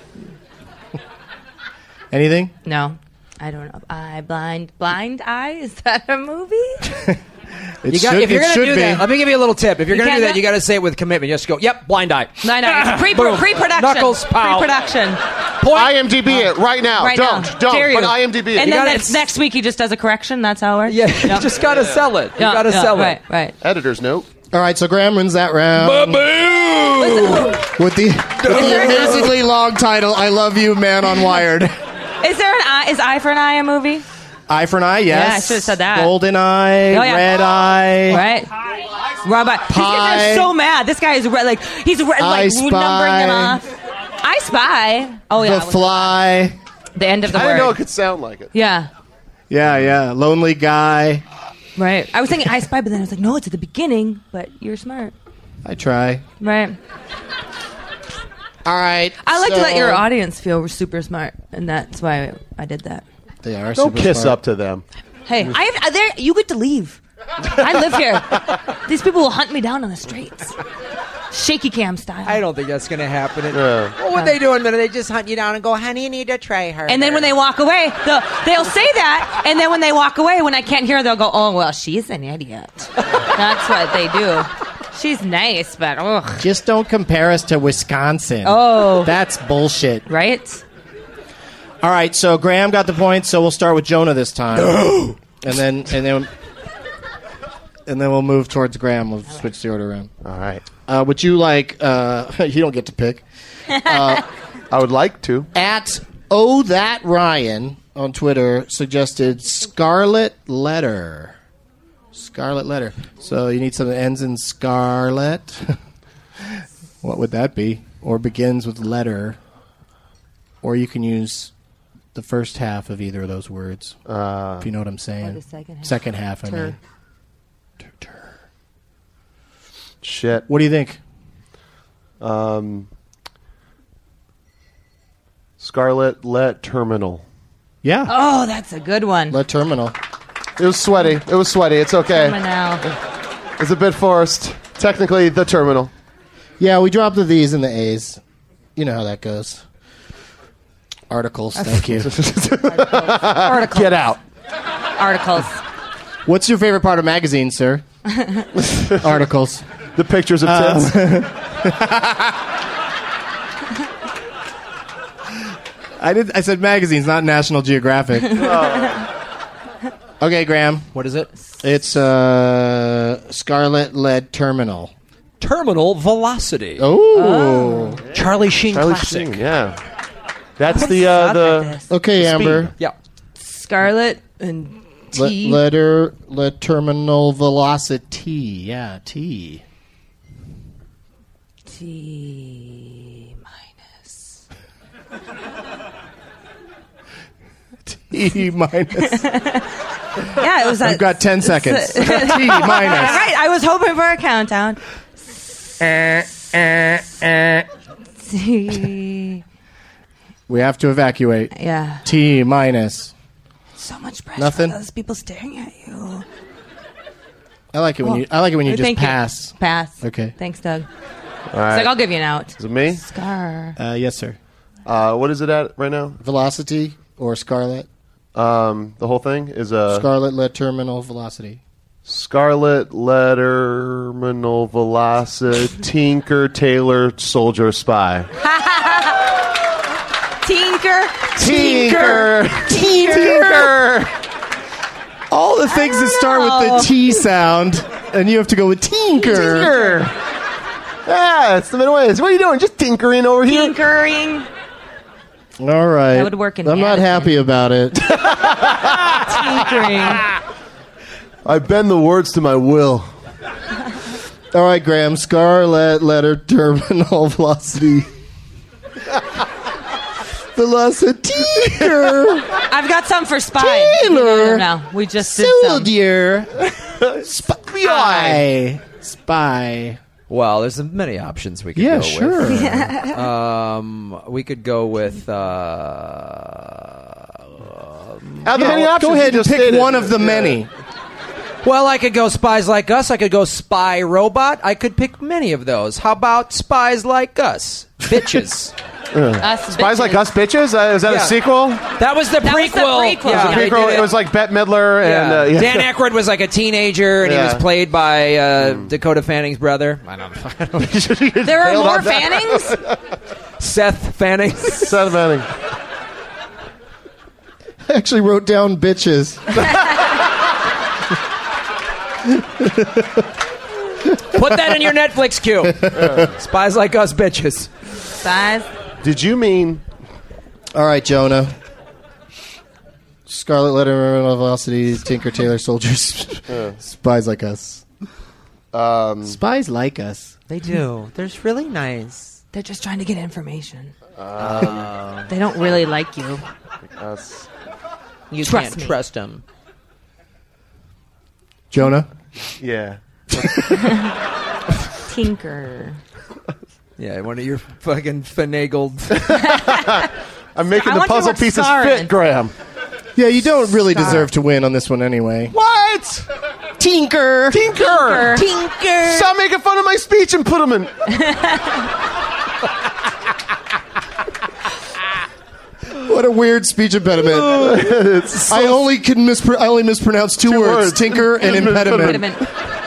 Anything? no. I don't know. I blind blind eye. Is that a movie? It You got, should, if you're it going to should do be. that, let me give you a little tip. If you're You going to do can't that, you got to say it with commitment. You just go, yep, blind eye. Blind eye. Pre Boom. pre production. Knuckles, pow. Pre production. I M D B it right now. Right don't, now. don't. Dare you. But I M D B it. And You then gotta- next, next week he just does a correction. That's how it works. Yeah, Yep. you just got to sell it. You Yeah, got to yeah, sell right, it. Right. Editor's note. All right, so Graham wins that round with the, with the amazingly long title, I Love You, Man on Wired. Is there an eye? Is Eye for an Eye a movie? Eye for an eye, yes. Yeah, I should've said that. Golden eye, Oh, yeah. red eye. Right. Robot. These guys Pie. are so mad. This guy is re- like he's re- I like numbering them Spy. off. I Spy. Oh yeah. The Fly. The end of the I word. didn't know it could sound like it. Yeah. Yeah, yeah. Lonely Guy. Right. I was thinking I Spy, but then I was like, no, it's at the beginning. But you're smart. I try. Right. All right. I like to so- let your audience feel we're super smart, and that's why I did that. They are Don't super kiss smart. up to them. Hey, I have, there. You get to leave. I live here. These people will hunt me down on the streets, shaky cam style. I don't think that's going to happen. Yeah. Well, what they do in a minute, they just hunt you down and go, honey, you need to try her. And then when they walk away, they'll, they'll say that. And then when they walk away, when I can't hear, they'll go, oh, well, she's an idiot. That's what they do. She's nice, but ugh. Just don't compare us to Wisconsin. Oh. That's bullshit. Right? All right, so Graham got the point, so we'll start with Jonah this time. No. And then and then and then we'll move towards Graham. We'll switch the order around. All right. Uh, would you like uh, you don't get to pick. Uh, I would like to. At Oh That Ryan on Twitter suggested Scarlet Letter. Scarlet Letter. So you need something that ends in scarlet. What would that be? Or begins with letter. Or you can use the first half of either of those words. Uh, if you know what I'm saying. Or the second half. Second half, I Tur. mean. Tur, tur. Shit. What do you think? Um, Scarlet Let Terminal. Yeah. Oh, that's a good one. Let terminal. It was sweaty. It was sweaty. It's okay. Terminal. It's a bit forced. Technically, the terminal. Yeah, we dropped the Th's and the A's. You know how that goes. Articles, thank you. Articles. Get out. Articles. What's your favorite part of magazines, sir? Articles. The pictures of tits. Uh, I did. I said magazines, not National Geographic. Oh. Okay, Graham. What is it? It's uh, Scarlet Lead Terminal. Terminal Velocity. Oh. Charlie Sheen Charlie classic. Sheen, yeah. That's the uh, the. Okay, Amber. Speed. Yeah. Scarlet and Le- T. letter lead terminal velocity. Yeah, T. T minus. T minus. Yeah, it was. I've got ten seconds. T minus. Right, I was hoping for a countdown. T. We have to evacuate. Yeah. T minus. So much pressure. Nothing? Those people staring at you. I like it when you. I like it when you just Thank you. pass. Pass. Okay. Thanks, Doug. All It's right. like, I'll give you an out. Is it me? Scar. Uh, yes, sir. Uh, what is it at right now? Velocity or Scarlet? Um, the whole thing is a Scarlet lead terminal velocity. Scarlet Letterminal Velocity Tinker Tailor Soldier Spy. Tinker. Tinker. Tinker. All the things that start with the T sound, and you have to go with Tinker. Tinker. Yeah, it's the Midwest. What are you doing? Just tinkering over here. Tinkering. All right. That would work in I'm not Madison. happy about it. Tinkering. I bend the words to my will. All right, Graham. Scarlet letter terminal velocity. Velocity. I've got some for spy. Taylor. No, no, we just did some. Soldier. Spy. Spy. Well, there's many options we could Yeah, go sure. with. Um, we could go with. Uh, Out of the Yeah, many options go ahead you and just pick stated. one of the Yeah. many. well, I could go Spies Like Us. I could go Spy Robot. I could pick many of those. How about Spies Like Us? Bitches. Us Spies bitches. Like Us Bitches? Uh, is that Yeah. a sequel? That was the That was prequel. the prequel. Yeah, Yeah, they Prequel, did it was like Bette Midler and Yeah. uh, yeah. Dan Aykroyd was like a teenager, and he Yeah. was played by uh, Dakota Fanning's brother. I don't know. There are Bailed more on that. Fannings? Seth Fanning. Seth Manning. I actually wrote down bitches. Put that in your Netflix queue. Spies Like Us, bitches. Spies. Did you mean All right, Jonah. Scarlet letter velocity, Tinker Tailor Soldiers, Spies Like Us. um, Spies like us. They do. They're really nice. They're just trying to get information. They don't really like you. us? You Trust can't me. trust them. Jonah? Yeah. Tinker. Yeah, one of your fucking finagled. I'm making I the want you to puzzle watch pieces Scar fit, and- Graham. Yeah, you don't really deserve to win on this one anyway. What? Tinker! Tinker! Tinker. Stop making fun of my speech and put them in. What a weird speech impediment. I only can mispr- I only mispronounce two, Two words, words. tinker and impediment. Impediment.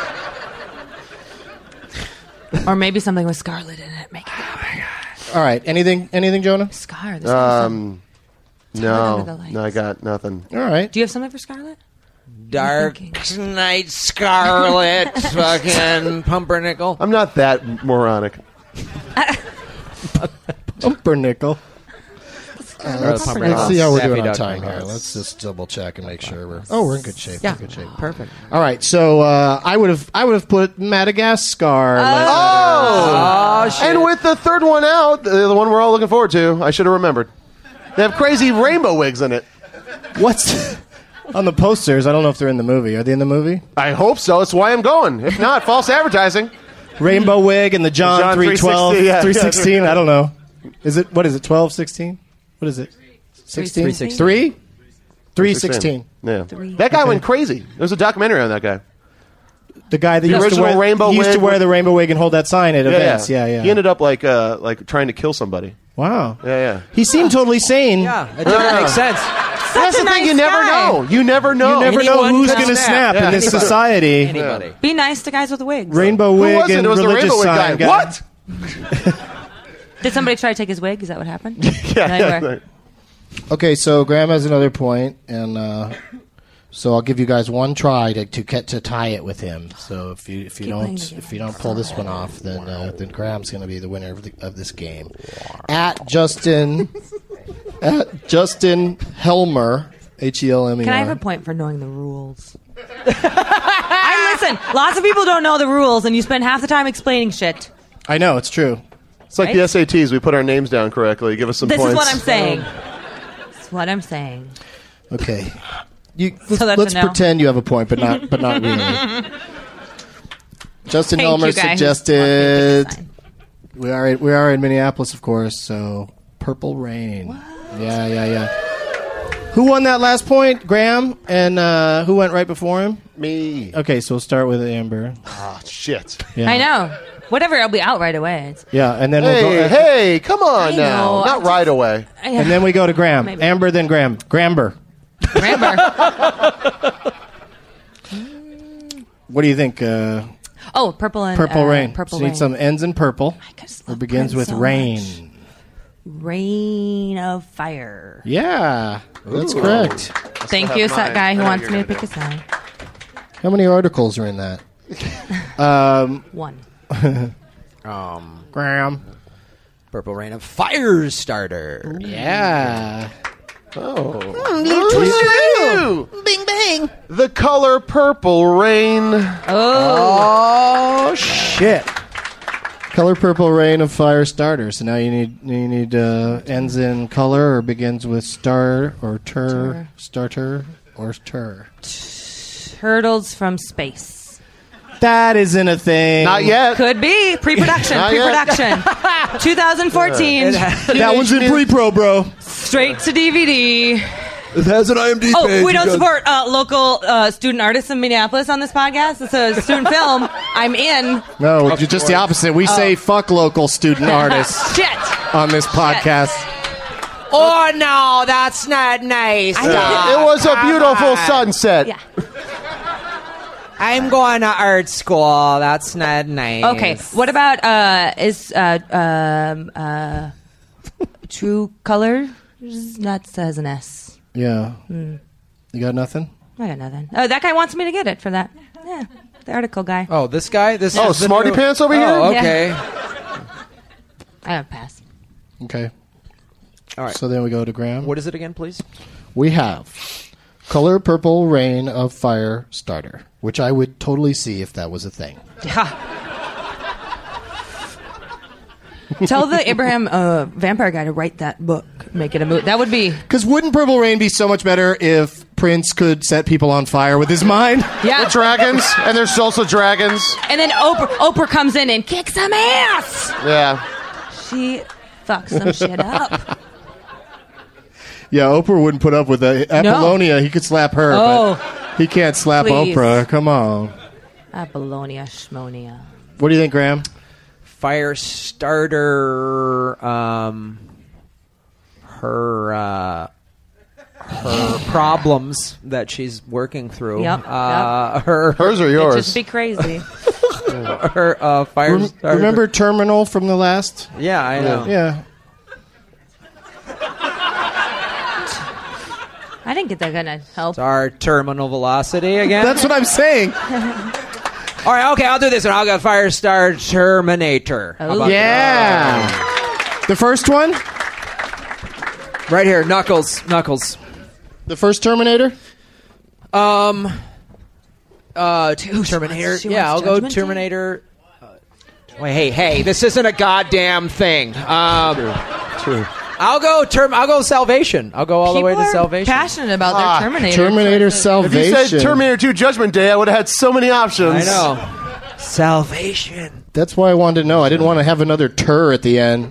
Or maybe something with Scarlet in it. Make it happen. All right, anything anything, Jonah? Scar. This um, Um, no, under the lights. no, I got nothing. All right. Do you have something for Scarlet? Dark thinking? Knight Scarlet. Fucking pumpernickel. I'm not that moronic. Pumpernickel. Uh, let's, pumpernickel. let's see how we're Daffy doing on Duck time here. pumpernickel. Let's just double check and make sure we're. Oh, we're in good shape. Yeah, We're in good shape. perfect. All right, so uh, I would have I would have put Madagascar. Oh! Oh, shit. And with the third one out, the, the one we're all looking forward to, I should have remembered. They have crazy rainbow wigs in it. What's on the posters? I don't know if they're in the movie. Are they in the movie? I hope so. That's why I'm going. If not, false advertising. Rainbow wig and the John, John three twelve, three sixty, yeah. three sixteen. I don't know. Is it what is it? twelve, sixteen? What is it? sixteen? three sixteen. three? three sixteen. Yeah. Three. That guy Okay. went crazy. There's a documentary on that guy. The guy that The used to original wear rainbow he used to wig wear with- the rainbow wig and hold that sign at events. Yeah, yeah. He ended up like uh, like trying to kill somebody. Wow. Yeah, yeah. He seemed totally sane. Yeah, it doesn't make sense. such That's a the nice thing. You never guy. know. You never know. You never know Anyone who's can going to snap. snap in Yeah. this Anybody. society. Anybody. Be nice to guys with wigs. Rainbow Who wig was it? and It was the religious rainbow wig sign guy. What? Did somebody try to take his wig? Is that what happened? Yeah. Nightmare. Okay, so Graham has another point, and uh, so I'll give you guys one try to to, get, to tie it with him. So if you if you Keep playing don't the game. if you don't pull this one off, then uh, then Graham's going to be the winner of, the, of this game. At Justin at Justin Helmer, H E L M E R. Can I have a point for knowing the rules? I listen. Lots of people don't know the rules, and you spend half the time explaining shit. I know it's true. It's like Right? the S A Ts. We put our names down correctly. Give us some This points. is what I'm saying. This is what I'm saying. Okay, you, So that's let's a no. pretend you have a point, but not but not really. Justin Thank Helmer you, guy. suggested. Sign. We are we are in Minneapolis, of course. So Purple Rain. Yeah, yeah, yeah. Who won that last point? Graham. And uh, who went right before him? Me. Okay, so we'll start with Amber. Ah, shit. Yeah. I know. Whatever, I'll be out right away. It's, Yeah, and then Hey, we'll go. hey, come on I now. know. Not right away. And then we go to Graham. Maybe. Amber, then Graham. Gramber. Ramber. What do you think? Uh, Oh, purple and purple uh, Rain. Purple so rain. need some ends in purple. I just It love begins Prince with so rain. much. Rain of fire. Yeah, that's correct. Thank you, that guy who wants me to pick a sign. How many articles are in that? um, One. Um, Graham. Purple Rain of Fire Starter. Yeah. Oh. Bing bang. The color purple rain. Oh. Oh shit! Color purple rain of fire starter. So now you need you need uh, ends in color or begins with star or tur Tur. starter or tur. Turtles from space. That isn't a thing. Not yet. Could be. Pre-production. Not yet. Pre-production. twenty fourteen. That one's in pre-pro, bro. Straight to D V D. It has an I M D D Oh, page. we don't You support uh, local uh, student artists in Minneapolis on this podcast. It's a student film. I'm in. No, ju- just the opposite. We say fuck local student artists Shit. on this podcast. Oh no, that's not nice. It was a beautiful sunset. Yeah. I'm going to art school. That's not nice. Okay. What about uh, is uh, um, uh, True Color? That says an S. Yeah. Hmm. You got nothing? I got nothing. Oh, that guy wants me to get it for that. Yeah, the article guy. Oh, this guy? This Oh, is the Smarty new- Pants over Oh, here? okay. I have a pass. Okay. All right. So then we go to Graham. What is it again, please? We have color purple rain of fire starter, which I would totally see if that was a thing. Tell the Abraham uh, vampire guy to write that book, make it a movie. That would be Because wouldn't Purple Rain be so much better if Prince could set people on fire with his mind? yeah. The dragons, and there's also dragons. And then Oprah, Oprah comes in and kicks some ass. Yeah. She fucks some shit up. Yeah, Oprah wouldn't put up with that. Apollonia, he could slap her, Oh. but he can't slap Please. Oprah. Come on. Apollonia Schmonia. What do you think, Graham? Fire starter. Um, her uh, her problems that she's working through. Yep, Uh, Her Hers or It'd yours? just be crazy. her uh, fire Rem- starter. remember Terminal from the last? Yeah, I know. Yeah. I didn't get that gonna help. It's our terminal velocity again. That's what I'm saying. All right, okay, I'll do this one. I'll go Firestar Terminator. How about Yeah. The first one? that? Right here, Knuckles. Knuckles. The first Terminator? Um, uh, t- Terminator. she yeah, I'll wants go Judgment Day? Terminator. Uh, wait, hey, hey, this isn't a goddamn thing. Um, True. I'll go term. I'll go Salvation. I'll go all People the way to are Salvation. passionate about Ah, their Terminator. Terminator choices. If you Salvation. said Terminator two Judgment Day, I would have had so many options. I know. Salvation. That's why I wanted to know. I didn't want to have another tur at the end.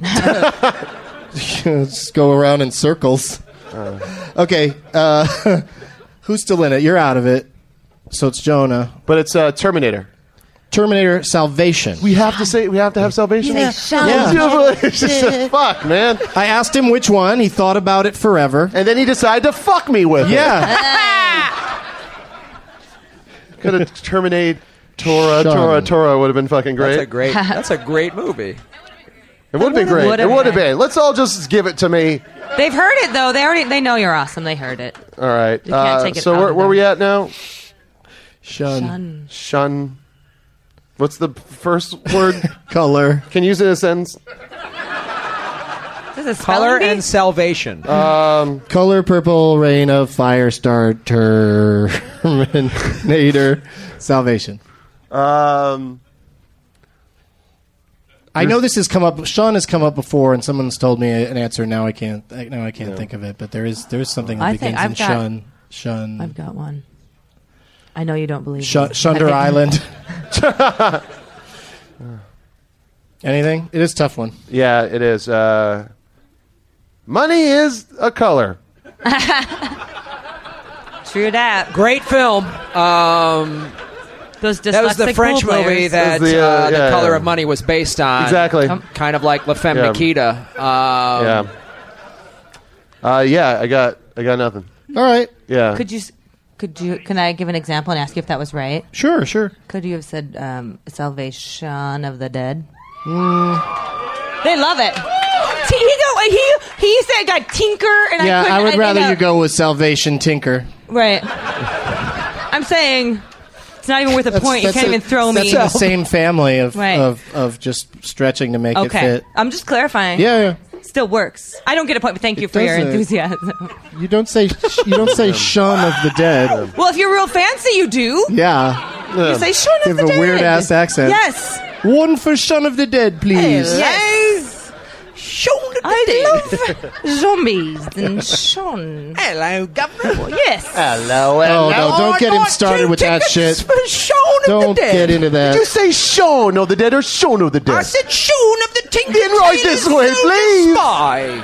Just go around in circles. Okay. Uh, who's still in it? You're out of it. So it's Jonah. But it's uh, Terminator. Terminator Salvation. We have to say we have to have Salvation. Yeah. Sean. Yeah. It's just a fuck, man. I asked him which one. He thought about it forever. And then he decided to fuck me with it. Yeah. Could have terminated Tora, Sean. Tora, Tora would have been fucking great. That's a great. That's a great movie. It would have been great. would've It would have been. been. Let's all just give it to me. They've heard it though. They already they know you're awesome. They heard it. All right. You can't Uh, take it so out where, of where them. we at now? Shun. Shun. Shun. What's the first word? Color. Can you use it in a sentence? This is Color spelling bee? and Salvation. Color purple, rain of fire, star, Terminator, Salvation. Um, I know this has come up. Sean has come up before, and someone's told me an answer. Now I can't. I- Now I can't think of it. But there is there is something that I begins think I've in got- Shun. Shun. I've got one. I know you don't believe Shun- me. Shunder I think- Island. Anything? It is a tough one. yeah, it is. Uh, money is a color. True that. Great film. Um, Those that was the dyslexic French pool movie players. that That was the, uh, uh, the yeah, Color yeah. of Money was based on. Exactly. Um, kind of like La Femme Yeah. Nikita. Um, Yeah. Uh, yeah, I got I got nothing. All right. Yeah. Could you? s- Could you? Can I give an example and ask you if that was right? Sure. Sure. Could you have said um, "Salvation of the Dead"? They love it. T- he go. He he said got Tinker, and I Yeah, couldn't. I would rather I, you go with Salvation Tinker. Right. I'm saying it's not even worth a point. You can't a- even throw that's me. in the same family of, Right. of of just stretching to make it Okay. fit. I'm just clarifying. Yeah, yeah. Still works. I don't get a point, but thank you for your doesn't. enthusiasm. You don't say you don't say Shun of the Dead. Well, if you're real fancy, you do. Yeah. You say Shaun of Give the a Dead. weird-ass accent. Yes. One for Shun of the Dead, please. Yes. Shaun of the I Dead. love zombies and Sean. Hello, Governor. Yes. Hello, Oh no! Don't get him started with that shit. Don't get into Did that. you say Shaun of the Dead or Shaun of the Dead? I said Shaun of the Tinker. Then right this way, please. Spy.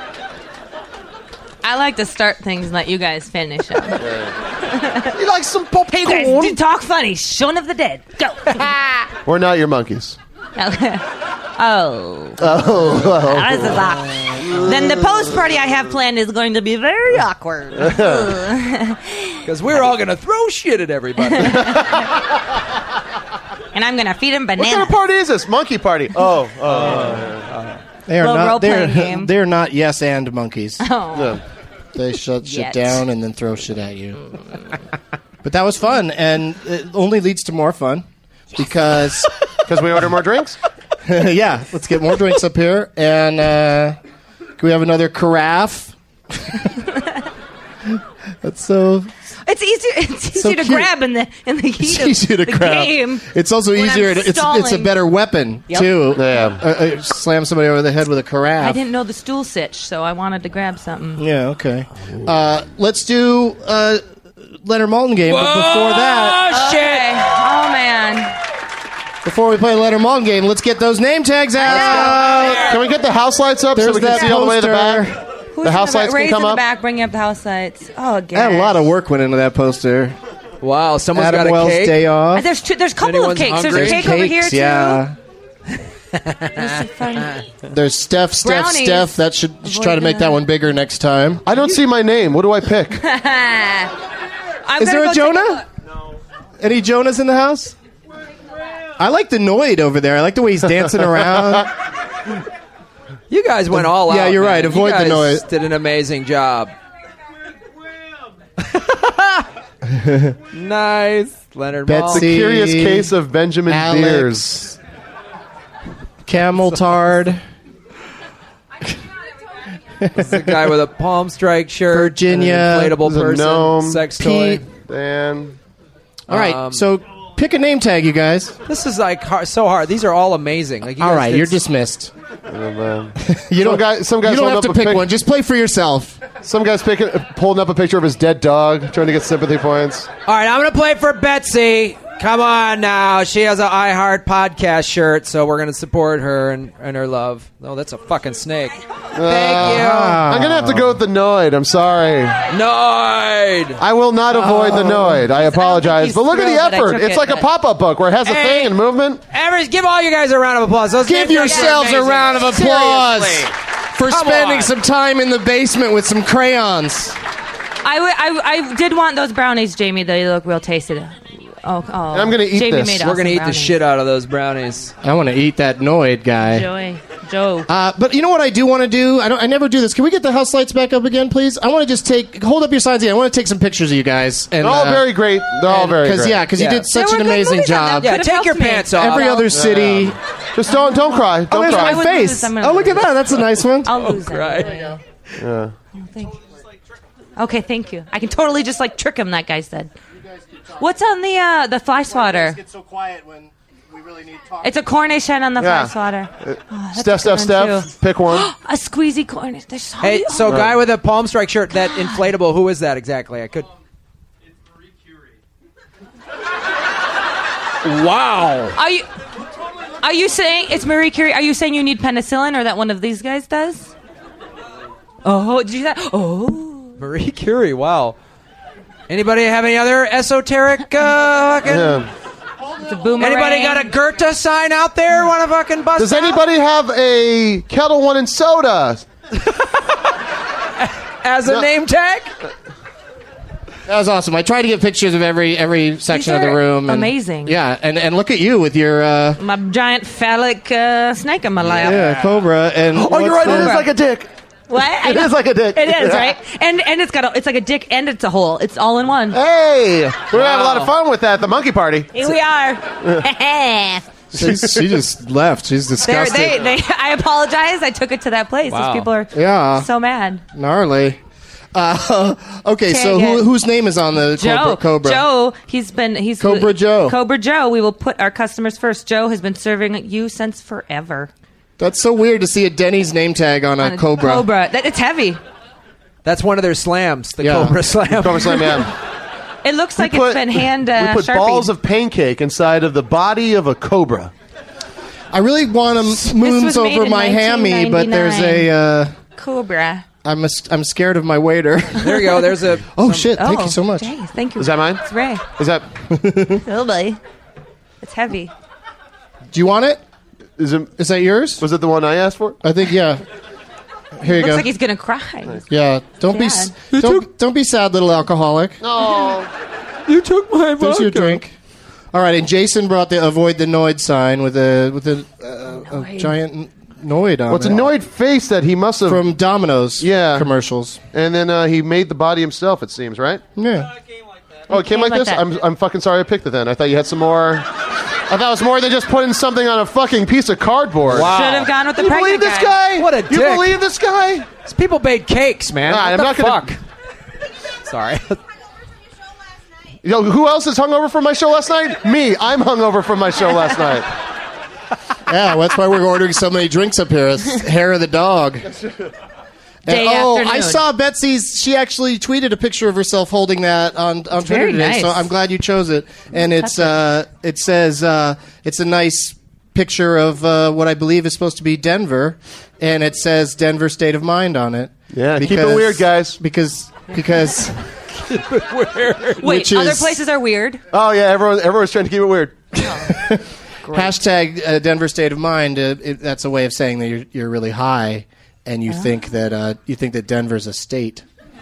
I like to start things and let you guys finish up. You like some popcorn? Hey, you guys, do talk funny. Shaun of the Dead. Go. We're not your monkeys. oh. Oh, That is a lot. Then the post party I have planned is going to be very awkward. Because we're all going to throw shit at everybody. And I'm going to feed him what kind of bananas. party is this? Monkey party. Oh, oh. They are Little not. role-playing They're game. they're not yes and monkeys. Oh. Yeah. They shut shit Yet. down and then throw shit at you. But that was fun, and it only leads to more fun because Because we order more drinks? yeah. Let's get more drinks up here, and uh, can we have another carafe? That's so. It's easier. It's easier So to cute. grab in the in the heat It's of easier to the grab. game. It's also when easier. I'm To, it's it's a stalling. better weapon Yep. too. Yeah. Uh, uh, slam somebody over the head with a carafe. I didn't know the stool sitch, so I wanted to grab something. Yeah. Okay. Uh, let's do uh, Leonard Maltin game. But before that, Oh, shit. Okay. Oh man. before we play Leonard Maltin game, let's get those name tags out. Can we get the house lights up so There's we can that see all the way to the poster. back? Who's The in house back? lights can Ray's come in the up? back, bringing up the house lights. Oh, gosh. I had a lot of work went into that poster. Wow, someone's Adam got a Wells' cake. day off. There's two, there's a couple Anyone's of cakes. hungry? There's a There's cake over here cakes, too. yeah. This is fun. There's Steph, Steph, Brownies. Steph. That should, should Avoid try to make that that. one bigger next time. I don't see my name. What do I pick? I'm Is gonna there go a take Jonah? look. Any Jonas in the house? I like the Noid over there. I like the way he's dancing around. You guys went all Yeah, out. you're man. right. Avoid you the guys noise. Did an amazing job. Nice, Leonard Betsy. The curious case of Benjamin Beers. Alex. Camel Tard. This is a guy with a Palm Strike shirt, Virginia. an inflatable There's a person, gnome. sex toy. Pete. Dan. All right, Um, so pick a name tag, you guys. This is like hard, so hard. These are all amazing. Like you All guys right, did you're s- dismissed. And, uh, You Some don't, guy- some guys you don't hold have up to a pick pic- one. Just play for yourself. some guy's picking, pulling up a picture of his dead dog, trying to get sympathy points. All right, I'm gonna play for Betsy. Come on now. She has an iHeart podcast shirt, so we're going to support her and, and her love. Oh, that's a fucking snake. Thank you. I'm going to have to go with the Noid. I'm sorry. Noid. I will not avoid the Noid. I apologize. he's But look at the thrilled that I effort. took It's it, like a but- pop-up book where it has a Hey. thing and movement. Every, give all you guys a round of applause. Those Give names are yourselves a amazing. round of applause Seriously. for Come spending on. some time in the basement with some crayons. I, w- I, I did want those brownies, Jamie. They look real tasty. Oh, oh. And I'm gonna eat Jamie this. Made We're awesome going to eat the brownies. shit out of those brownies. I want to eat that Noid guy. Joey, Joe. Uh, but you know what I do want to do? I don't. I never do this. Can we get the house lights back up again, please? I want to just take hold up your signs again. I want to take some pictures of you guys. And They're all uh, very great. They're all very Because great. yeah, because Yeah. you did such There an were good amazing movies on that. job. Yeah, Could've take helped your me. pants off. Every other city. Just don't don't cry. Don't Oh, there's cry. my would face. lose. I'm gonna Oh, look at lose. that. That's a nice one. I'll lose them. Right. There you go. Yeah. Oh, thank you. Okay, thank you. I can totally just like trick him. That guy said. What's on the uh, the fly swatter? Get so quiet when we really need talk. It's a Cornichon on the Yeah. fly swatter. Oh, that's Steph, a Steph, good one, Steph. Pick one. too. A squeezy Cornish. There's so Hey, many- so oh. guy with a Palm Strike shirt, that inflatable, who is that exactly? I could. Wow. Are you are you saying it's Marie Curie? Are you saying you need penicillin or that one of these guys does? Oh, did you say that? Oh, Marie Curie, wow. Anybody have any other esoteric uh, fucking... Yeah. it's a boomerang. Anybody got a Goethe sign out there? Want to fucking bust Does out? anybody have a Kettle One and soda? As a No. name tag? That was awesome. I tried to get pictures of every every section of the are room. And, amazing. Yeah, and, and look at you with your uh, my giant phallic uh, snake in my lap? yeah cobra. And Oh, you're what's right. It the- is like a dick. What? I It know. is like a dick. It is, right? And and it's got a, it's like a dick and it's a hole. It's all in one. Hey, we're gonna have a lot of fun with that at the monkey party. Here we are. she, she just left. She's They're- disgusted. they, they, I apologize. I took it to that place. Wow. Those people are Yeah. so mad. Gnarly. Uh, okay, Tag so who, it. whose name is on the Joe, Cobra? Cobra? Joe, he's been he's Cobra Joe. Cobra Joe. We will put our customers first. Joe has been serving you since forever. That's so weird to see a Denny's name tag on a, On a Cobra. Cobra. That, it's heavy. That's one of their slams, the Yeah. Cobra Slam. Cobra Slam, yeah. It looks like We put- it's been hand uh, we put sharpied. balls of pancake inside of the body of a cobra. I really want to moons was made over in my hammy, but there's a. Uh, Cobra. I'm a, I'm scared of my waiter. There you go. There's a... Oh shit! Thank Oh, you so much. Jeez, thank you. Is that mine? It's Ray. Is that? Oh boy. It's heavy. Do you want it? Is it? Is that yours? Was it the one I asked for? I think yeah. Here you Looks go. like he's gonna cry. yeah. Don't be s- Sad. don't don't be sad, little alcoholic. Oh, You took my There's your drink. All right, and Jason brought the avoid the Noid sign with a with a, uh, a giant n- Noid on well, it's it. a Noid face that he must have. From Domino's Yeah. commercials. and then uh, he made the body himself. It seems right. Yeah. Oh, it came, came like, like this. that. I'm I'm fucking sorry I picked it then. I thought you had some more. I thought it was more than just putting something on a fucking piece of cardboard. Wow. Should have gone with the You pregnant believe this guy? What a You dick. believe this guy? These people made cakes, man. Nah, what I'm the not gonna- fuck? Sorry. Yo, who else is hungover from my show last night? Me. I'm hungover from my show last night. Yeah, well, that's why we're ordering so many drinks up here. It's hair of the dog. And, Day oh, afternoon. I saw Betsy's. She actually tweeted a picture of herself holding that on, on Twitter very today. nice. So I'm glad you chose it. And it's uh, it says uh, it's a nice picture of uh, what I believe is supposed to be Denver, and it says Denver State of Mind on it. Yeah, keep it weird, guys. Because because Wait, which other is- places are weird. Oh yeah, everyone everyone's trying to keep it weird. hashtag uh, Denver State of Mind. Uh, it, that's a way of saying that you're, you're really high, and you think that uh, you think that Denver's a state.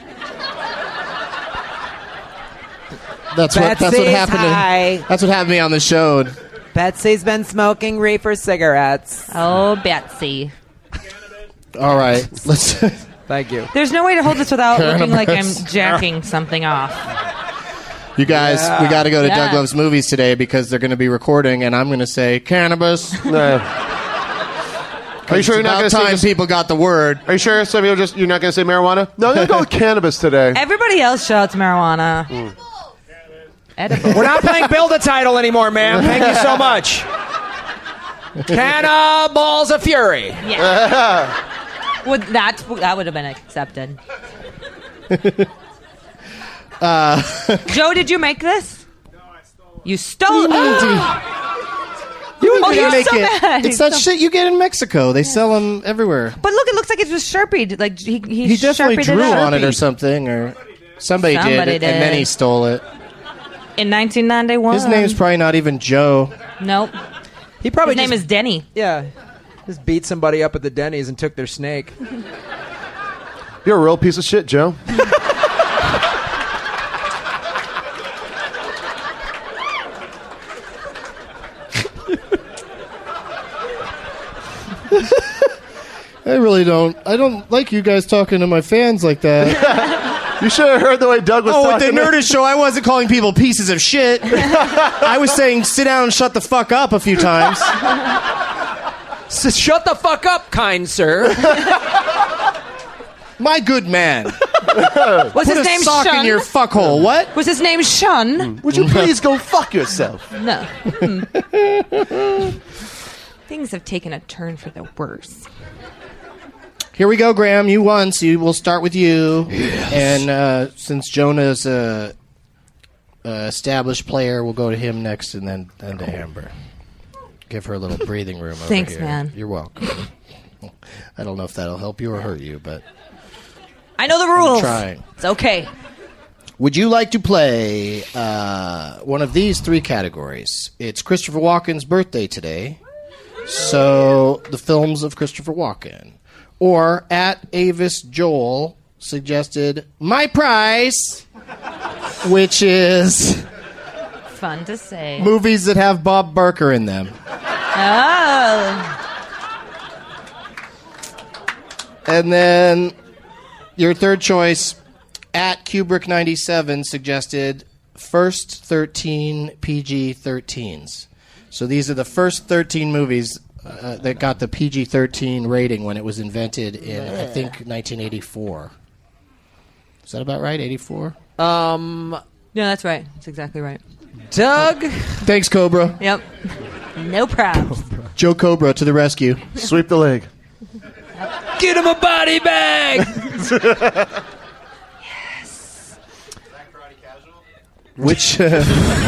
That's what that's what Betsy's happened. high. To, that's what happened to me on the show. Betsy's been smoking reefer cigarettes. Oh, Betsy. All right, let's. Thank you. There's no way to hold this without looking like I'm Cannabis. jacking something off. You guys, Yeah. we got to go to Yeah. Doug Loves Movies today because they're going to be recording, and I'm going to say cannabis. Uh, are you sure you're not going About to say? time Just, people got the word. are you sure some of you just you're not going to say marijuana? No, I'm going to go with cannabis today. Everybody else shouts marijuana. Edible. We're not playing Build a Title anymore, ma'am. Thank you so much. Cannonballs of Fury. Yeah. Would that that would have been accepted. uh, Joe, did you make this? You stole it. You Oh, you're make so it. mad. It's You're that so- shit you get in Mexico. They sell them everywhere. But look, it looks like it was Sharpied. Like he he, He definitely Sharpied drew it up. on it or something, or somebody, Somebody did, and then did. he stole it. In nineteen ninety-one. His name's probably not even Joe. Nope. He probably His name just, is Denny. yeah, just beat somebody up at the Denny's and took their snake. You're a real piece of shit, Joe. I really don't. I don't like you guys talking to my fans like that. You should have heard the way Doug was Oh, at talking. the Nerdist show, I wasn't calling people pieces of shit. I was saying, sit down and shut the fuck up a few times. S- Shut the fuck up, kind sir. My good man. Was Put his a name sock Shun? in your fuckhole. What? Was his name Shun? Would you please go fuck yourself? No. Hmm. Things have taken a turn for the worse. Here we go, Graham. You won, so we'll start with you. Yes. And uh, since Jonah's a, a established player, we'll go to him next, and then, then to Amber. Give her a little breathing room. Over Thanks, here. man. You're welcome. I don't know if that'll help you or hurt you, but I know the rules. trying. It's okay. Would you like to play uh, one of these three categories? It's Christopher Walken's birthday today, so the films of Christopher Walken. Or at Avis Joel suggested My Prize, which is Fun to say. movies that have Bob Barker in them. Oh. And then your third choice, at Kubrick ninety-seven, suggested first thirteen P G thirteens. So these are the first thirteen movies uh, that got the P G thirteen rating when it was invented in, I think, nineteen eighty-four. Is that about right, eighty-four? Um, No, that's right. That's exactly right. Doug. Thanks, Cobra. Yep. No problem. Joe Cobra to the rescue. Sweep the leg. Get him a body bag. Which uh,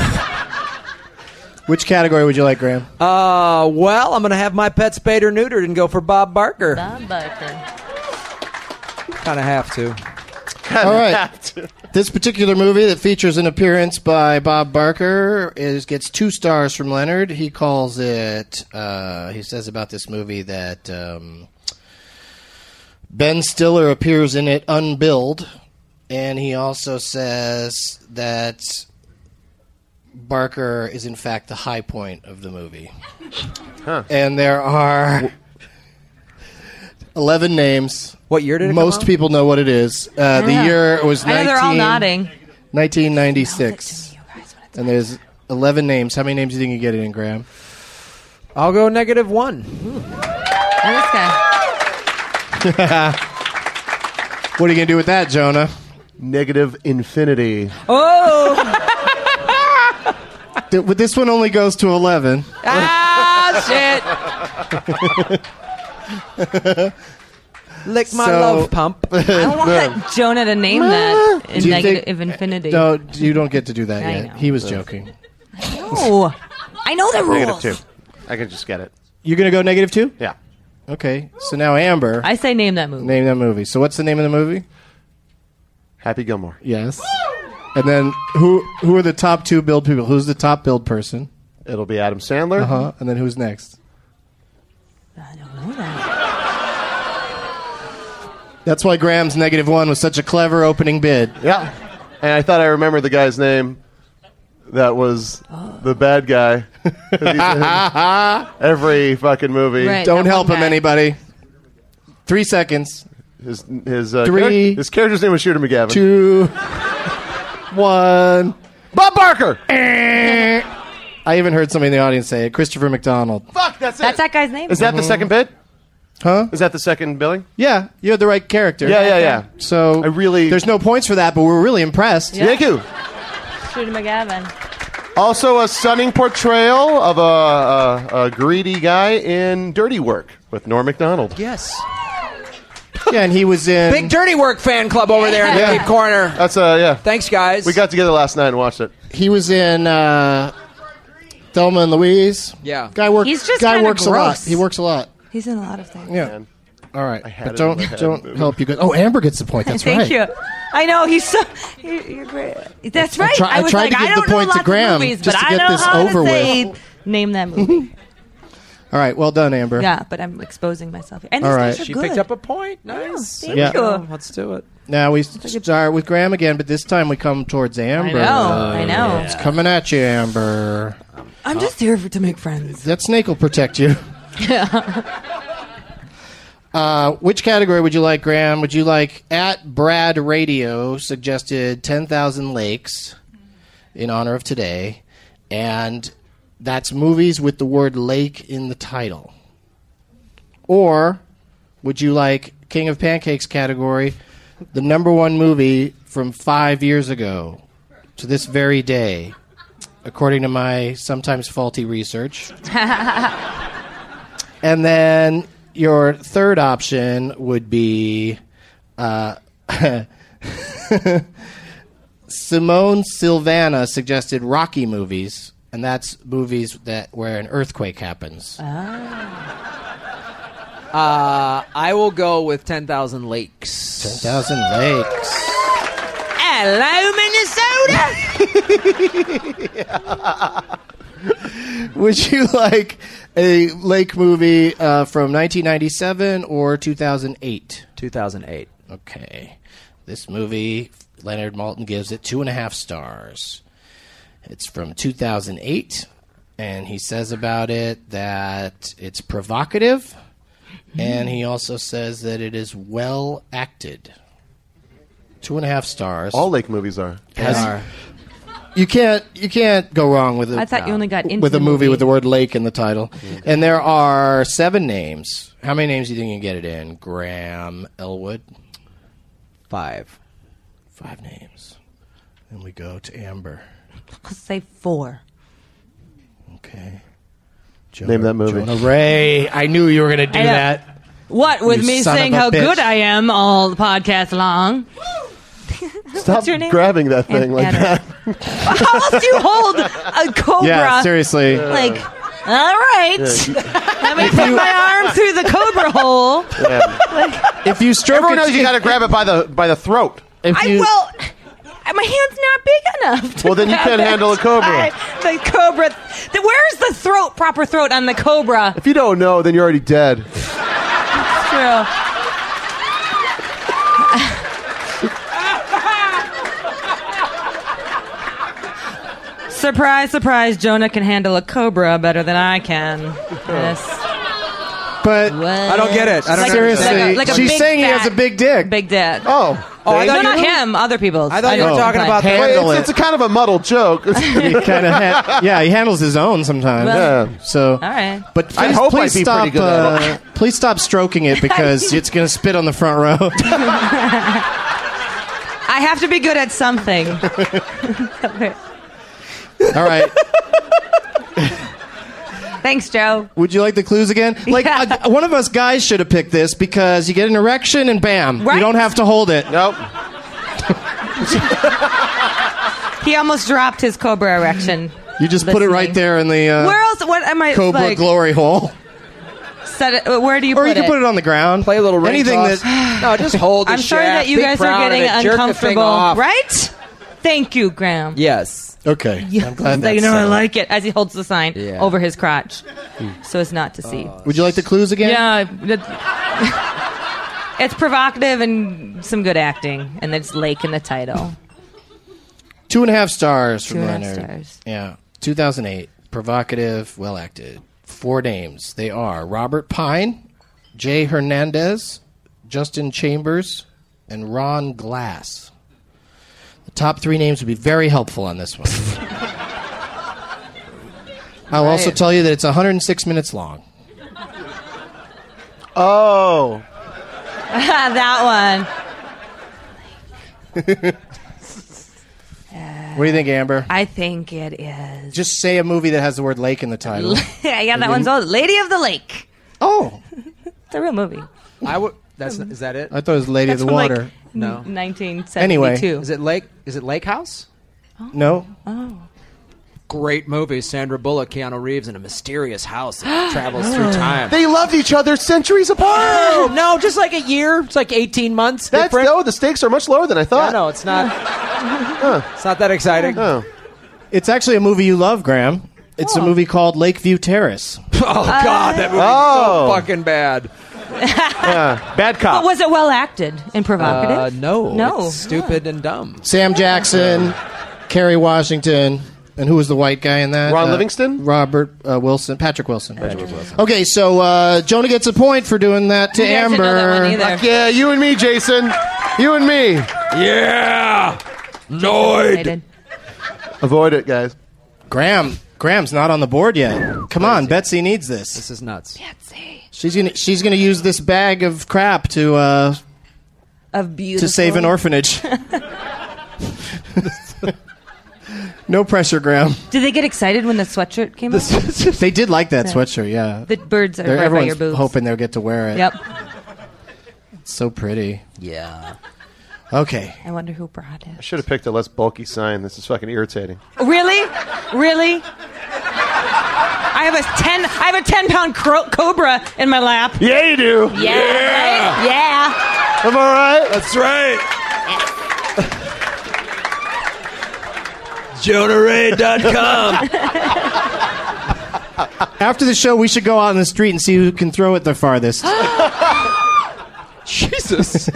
which category would you like, Graham? Uh, well, I'm gonna have my pet spayed or neutered and go for Bob Barker. Bob Barker. Kind of have to. All right. This particular movie that features an appearance by Bob Barker is gets two stars from Leonard. He calls it. Uh, he says about this movie that um, Ben Stiller appears in it unbilled, and he also says that Barker is in fact the high point of the movie. Huh. And there are eleven names. What year did it come Most out? people know what it is. Uh, the Yeah. year was I know they're all nineteen nodding. nineteen ninety-six. And there's eleven names. How many names do you think you get it in, Graham? I'll go negative one. Look at this guy. What are you going to do with that, Jonah? Negative infinity. Oh. Th- but this one only goes to eleven. Ah, shit. Lick my So- love pump. I want Jonah to name that in Do you negative think- infinity. No, you don't get to do that I yet. know. He was joking. No. I know the rules. Negative two. I can just get it. You're going to go negative two? Yeah. Okay. So now Amber, I say name that movie. name that movie. So what's the name of the movie? Happy Gilmore. Yes. And then who who are the top two build people? Who's the top build person? It'll be Adam Sandler. Uh huh. And then who's next? I don't know that. That's why Graham's negative one was such a clever opening bid. Yeah. And I thought I remembered the guy's name that was the bad guy. He's in every fucking movie. Right. Don't that help one him, guy. anybody. Three seconds. His his uh, Three. charac- his character's name was Shooter McGavin. Two. One. Bob Barker. I even heard somebody in the audience say it. Christopher McDonald. Fuck, that's it. That's that guy's name? Is that the second bid? Huh? Is that the second billing? Yeah, you had the right character. Yeah, yeah, yeah. So I really- there's no points for that, but we're really impressed. Yeah. Thank you. Shooter McGavin. Also, a stunning portrayal of a, a, a greedy guy in Dirty Work with Norm Macdonald. Yes. Yeah, and he was in Big Dirty Work fan club over there in the Yeah. deep corner. That's uh yeah. Thanks, guys. We got together last night and watched it. he was in uh, Thelma and Louise. Yeah. Guy works. He's just guy kinda works a lot. gross. He works a lot. He's in a lot of things. Yeah. Man. All right. I had But it don't in my head. don't help you good. Oh, Amber gets the point. That's Thank right. you. I know he's so. You're, you're great. That's right. try- I was tried like, to give I the don't know point to lots of Graham movies, just but to I get know this how over to with. say, name that movie. All right. Well done, Amber. Yeah, but I'm exposing myself. And All these right. guys are She good. picked up a point. Nice. Thank Yeah. you. Oh, let's do it. Now we start with Graham again, but this time we come towards Amber. I know. I know. It's coming at you, Amber. I'm just here for, to make friends. That snake will protect you. Uh, which category would you like, Graham? Would you like at Brad Radio suggested ten thousand Lakes in honor of today, and that's movies with the word lake in the title? Or would you like King of Pancakes category, the number one movie from five years ago to this very day, according to my sometimes faulty research? And then your third option would be uh, Simone Silvana suggested Rocky movies, and that's movies that where an earthquake happens. Uh, I will go with ten thousand Lakes. ten thousand Lakes. Hello, Minnesota. Would you like a lake movie uh, from nineteen ninety-seven or two thousand eight? two thousand eight. Okay. This movie, Leonard Maltin gives it two and a half stars. It's from two thousand eight, and he says about it that it's provocative, and he also says that it is well acted. Two and a half stars. All Lake movies are. They Has- are. You can't you can't go wrong with a, I thought you only got into with a the movie movie. with the word lake in the title. And there are seven names. How many names do you think you can get it in? Graham Elwood. Five. Five names. Then we go to Amber. I'll say four. Okay. Name that movie. Jonah Ray. I knew you were going to do I know. that. What, with You me son saying of a how bitch. good I am all the podcast long? Stop your name? grabbing that thing An- like Adam. that. How else do you hold a cobra? Yeah, seriously. Like, all right. Let me put my arm through the cobra hole. If you stroke Everyone it, knows you got to grab it by the by the throat. if I you, will. My hand's not big enough. To Well, then you grab can't it. handle a cobra. I- the cobra. The, where's the throat? Proper throat on the cobra. If you don't know, then you're already dead. True. Surprise, surprise, Jonah can handle a cobra better than I can. Yes. but I don't get it. I don't Like- seriously, like a- like a she's big saying he fat- has a big dick. Big dick. Oh. Oh, I no, thought not you- him. Other people's. I thought you were don't talking complain. about the Well, Handle it's, it. it's a kind of a muddled joke. He kind of ha- yeah, he handles his own sometimes. Yeah. So, All right. but please, I hope please I'd be stop. pretty good at Uh, please stop stroking it because it's going to spit on the front row. I have to be good at something. All right. Thanks, Joe. Would you like the clues again? Like Yeah. uh, one of us guys should have picked this because you get an erection and bam, Right. you don't have to hold it. Nope. He almost dropped his cobra erection. You just put it right Listening. there in the uh, Where else? What am I? Cobra like, glory hole, set it, where do you or put you can it? put it on the ground. Play a little ring anything toss. that. No, just hold the I'm sorry shaft. that you Be guys proud are of getting it. Jerk the thing uncomfortable. off. Right? Thank you, Graham. Yes. Okay, I'm glad So you that's know I settled. like it as he holds the sign Yeah. over his crotch, so as not to see. Would you like the clues again? Yeah, it- it's provocative and some good acting, and there's Lake in the title. Two and a half stars from Two and a half Leonard. stars. Yeah, two thousand eight. Provocative, well acted. Four names. They are Robert Pine, Jay Hernandez, Justin Chambers, and Ron Glass. The top three names would be very helpful on this one. I'll also Right. tell you that it's one hundred six minutes long. Oh. That one. What do you think, Amber? I think it is. Just say a movie that has the word lake in the title. Yeah, that one's old. Lady of the Lake. Oh, It's a real movie. I would. That's not, is that it? I thought it was Lady That's of the from, like, Water. No. nineteen seventy-two. Anyway. Is it Lake? Is it Lake House? No? great movie. Sandra Bullock, Keanu Reeves in a mysterious house that travels through time. They loved each other centuries apart. Oh, no, just like a year. It's like eighteen months. That's different. no. The stakes are much lower than I thought. Yeah, no, it's not. Huh. It's not that exciting. Oh. It's actually a movie you love, Graham. It's Oh. a movie called Lakeview Terrace. Oh God, that movie's Oh. so fucking bad. Yeah. Bad cop. But was it well acted and provocative? Uh, no, No. it's stupid and dumb. Sam Jackson, Kerry Washington, and who was the white guy in that? Ron Uh, Livingston? Robert uh, Wilson. Patrick Wilson. Patrick Wilson. Okay, so uh, Jonah gets a point for doing that to You guys didn't know that one Amber. either. Fuck yeah, you and me, Jason. You and me. Yeah, Noid. Excited. Avoid it, guys. Graham. Graham's not on the board yet. Come on, Betsy needs this. This is nuts. She's gonna she's gonna use this bag of crap to uh, Of beautiful. to save an orphanage. No pressure, Graham. Did they get excited when the sweatshirt came out? They did like that sweatshirt, yeah. The birds are They're- right by everyone's your boobs. hoping they'll get to wear it. Yep. It's so pretty. Yeah. Okay. I wonder who brought I it. should have picked a less bulky sign. This is fucking irritating. Really? Really? I have a ten. I have a ten pound cro- cobra in my lap. Yeah, you do. Yeah. Right? Yeah. Am I right? That's right. Jonah Ray dot com. After the show, we should go out in the street and see who can throw it the farthest. Jesus.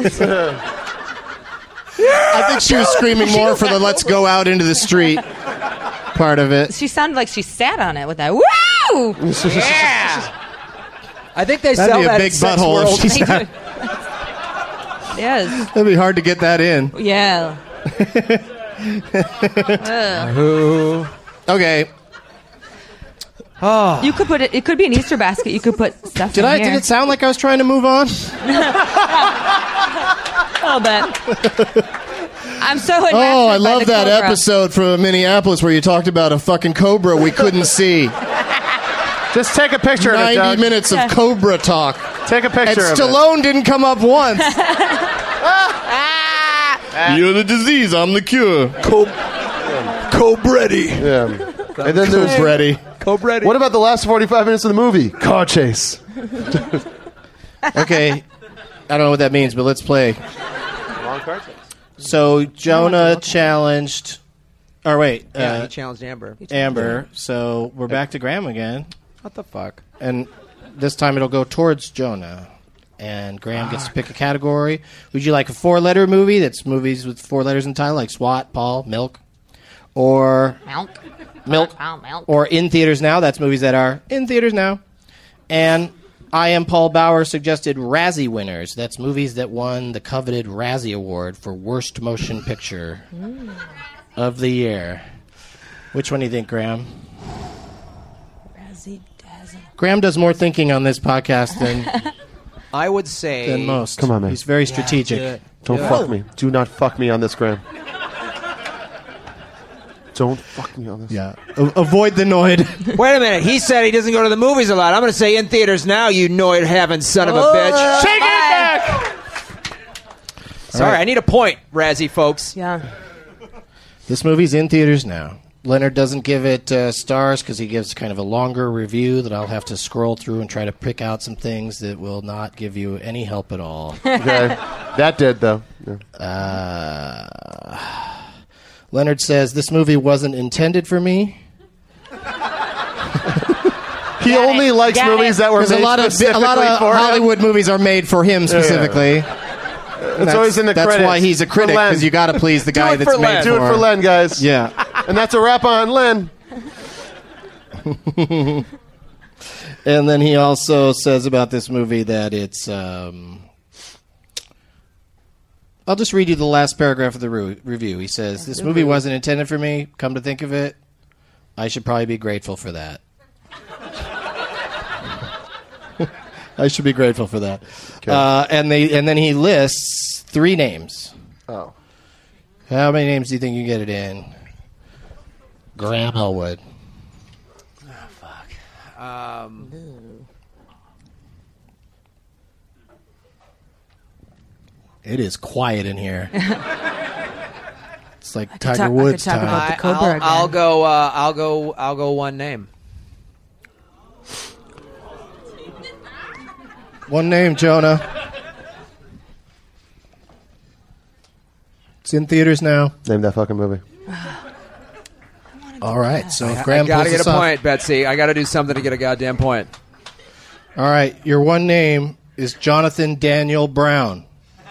I think she was screaming more for the "let's go out into the street" part of it. She sounded like she sat on it with that. Woo! Yeah. I think they That'd sell be a that big at Sex butthole if World. she sat. Yes. That'd be hard to get that in. Yeah. Who? Okay. Oh. You could put it. It could be an Easter basket. You could put stuff. Did in I? here. Did it sound like I was trying to move on? A little bit. I'm so. Oh, I enraptured by love the that cobra. episode from Minneapolis where you talked about a fucking cobra we couldn't see. Just take a picture of it, ninety Doug. minutes of cobra talk. Take a And picture of Stallone didn't come up once. You're the disease, I'm the cure. Cobretti. it. Yeah. And then there's Ready. Cobretti. What about the last forty-five minutes of the movie? Car chase. Okay. I don't know what that means, but let's play. Long car chase. So Jonah challenged. Or wait, Yeah, uh, he challenged Amber. Amber. So we're back to Graham again. What the fuck? And this time it'll go towards Jonah. And Graham gets to pick a category. Would you like a four-letter movie that's movies with four letters in the title, like SWAT, Paul, Milk? Or Milk. Milk? Oh, milk. Or in theaters now. That's movies that are in theaters now. And I Am Paul Bauer suggested Razzie winners. That's movies that won the coveted Razzie Award for Worst Motion Picture of the year. Which one do you think, Graham? Razzie dazzle. Graham does more thinking on this podcast than, I would say. than most. Come on, man. He's very Yeah, strategic. do it. Don't Do it. fuck me. Do not fuck me on this, Graham. Don't fuck me on this. Yeah. A- avoid the Noid. Wait a minute. He said he doesn't go to the movies a lot. I'm going to say in theaters now, you Noid having son of a bitch. Take it back! Sorry, right. I need a point, Razzie folks. Yeah. This movie's in theaters now. Leonard doesn't give it uh, stars because he gives kind of a longer review that I'll have to scroll through and try to pick out some things that will not give you any help at all. Okay. That did, though. Yeah. Uh, Leonard says, this movie wasn't intended for me. He Got only it. likes Got movies it. that were Because made a lot of a specifically lot of for him. Hollywood movies are made for him specifically. It's That's- always in the That's credits. why he's a For critic, Len. because you got to please the guy it that's for made Len. Do it for him. Len, guys. Yeah. And that's a wrap on Len. And then he also says about this movie that it's. Um, I'll just read you the last paragraph of the re- review. He says, this movie wasn't intended for me. Come to think of it, I should probably be grateful for that. I should be grateful for that. Uh, and they and then he lists three names. Oh. How many names do you think you can get it in? Graham Elwood. Um, It is quiet in here. It's It's like could Tiger talk- I could Woods talk time. about the I, Cobra I'll, again. I'll go. Uh, I'll go. I'll go. One name. One name, Jonah. It's in theaters now. Name that fucking movie. All right, so if I, Graham I gotta pulls get this a off- point, Betsy. I gotta do something to get a goddamn point. All right, your one name is Jonathan Daniel Brown.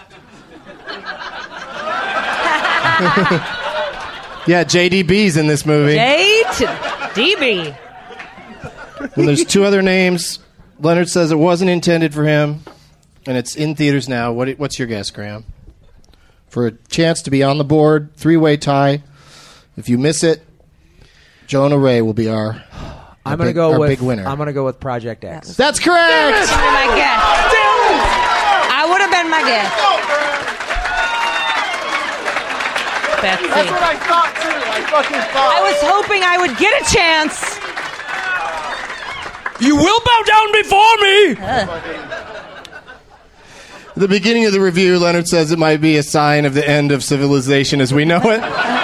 Yeah, J D B's in this movie. J D B. And there's two other names. Leonard says it wasn't intended for him, and it's in theaters now. What, what's your guess, Graham? For a chance to be on the board, three-way tie. If you miss it, Jonah Ray will be our, our I'm gonna big, go our with. big winner. I'm gonna go with Project X. That's correct. That would have been my guess. I would have been my guess. Betsy. That's what I thought too. I fucking thought. I was hoping I would get a chance. You will bow down before me. At the beginning of the review, Leonard says it might be a sign of the end of civilization as we know it.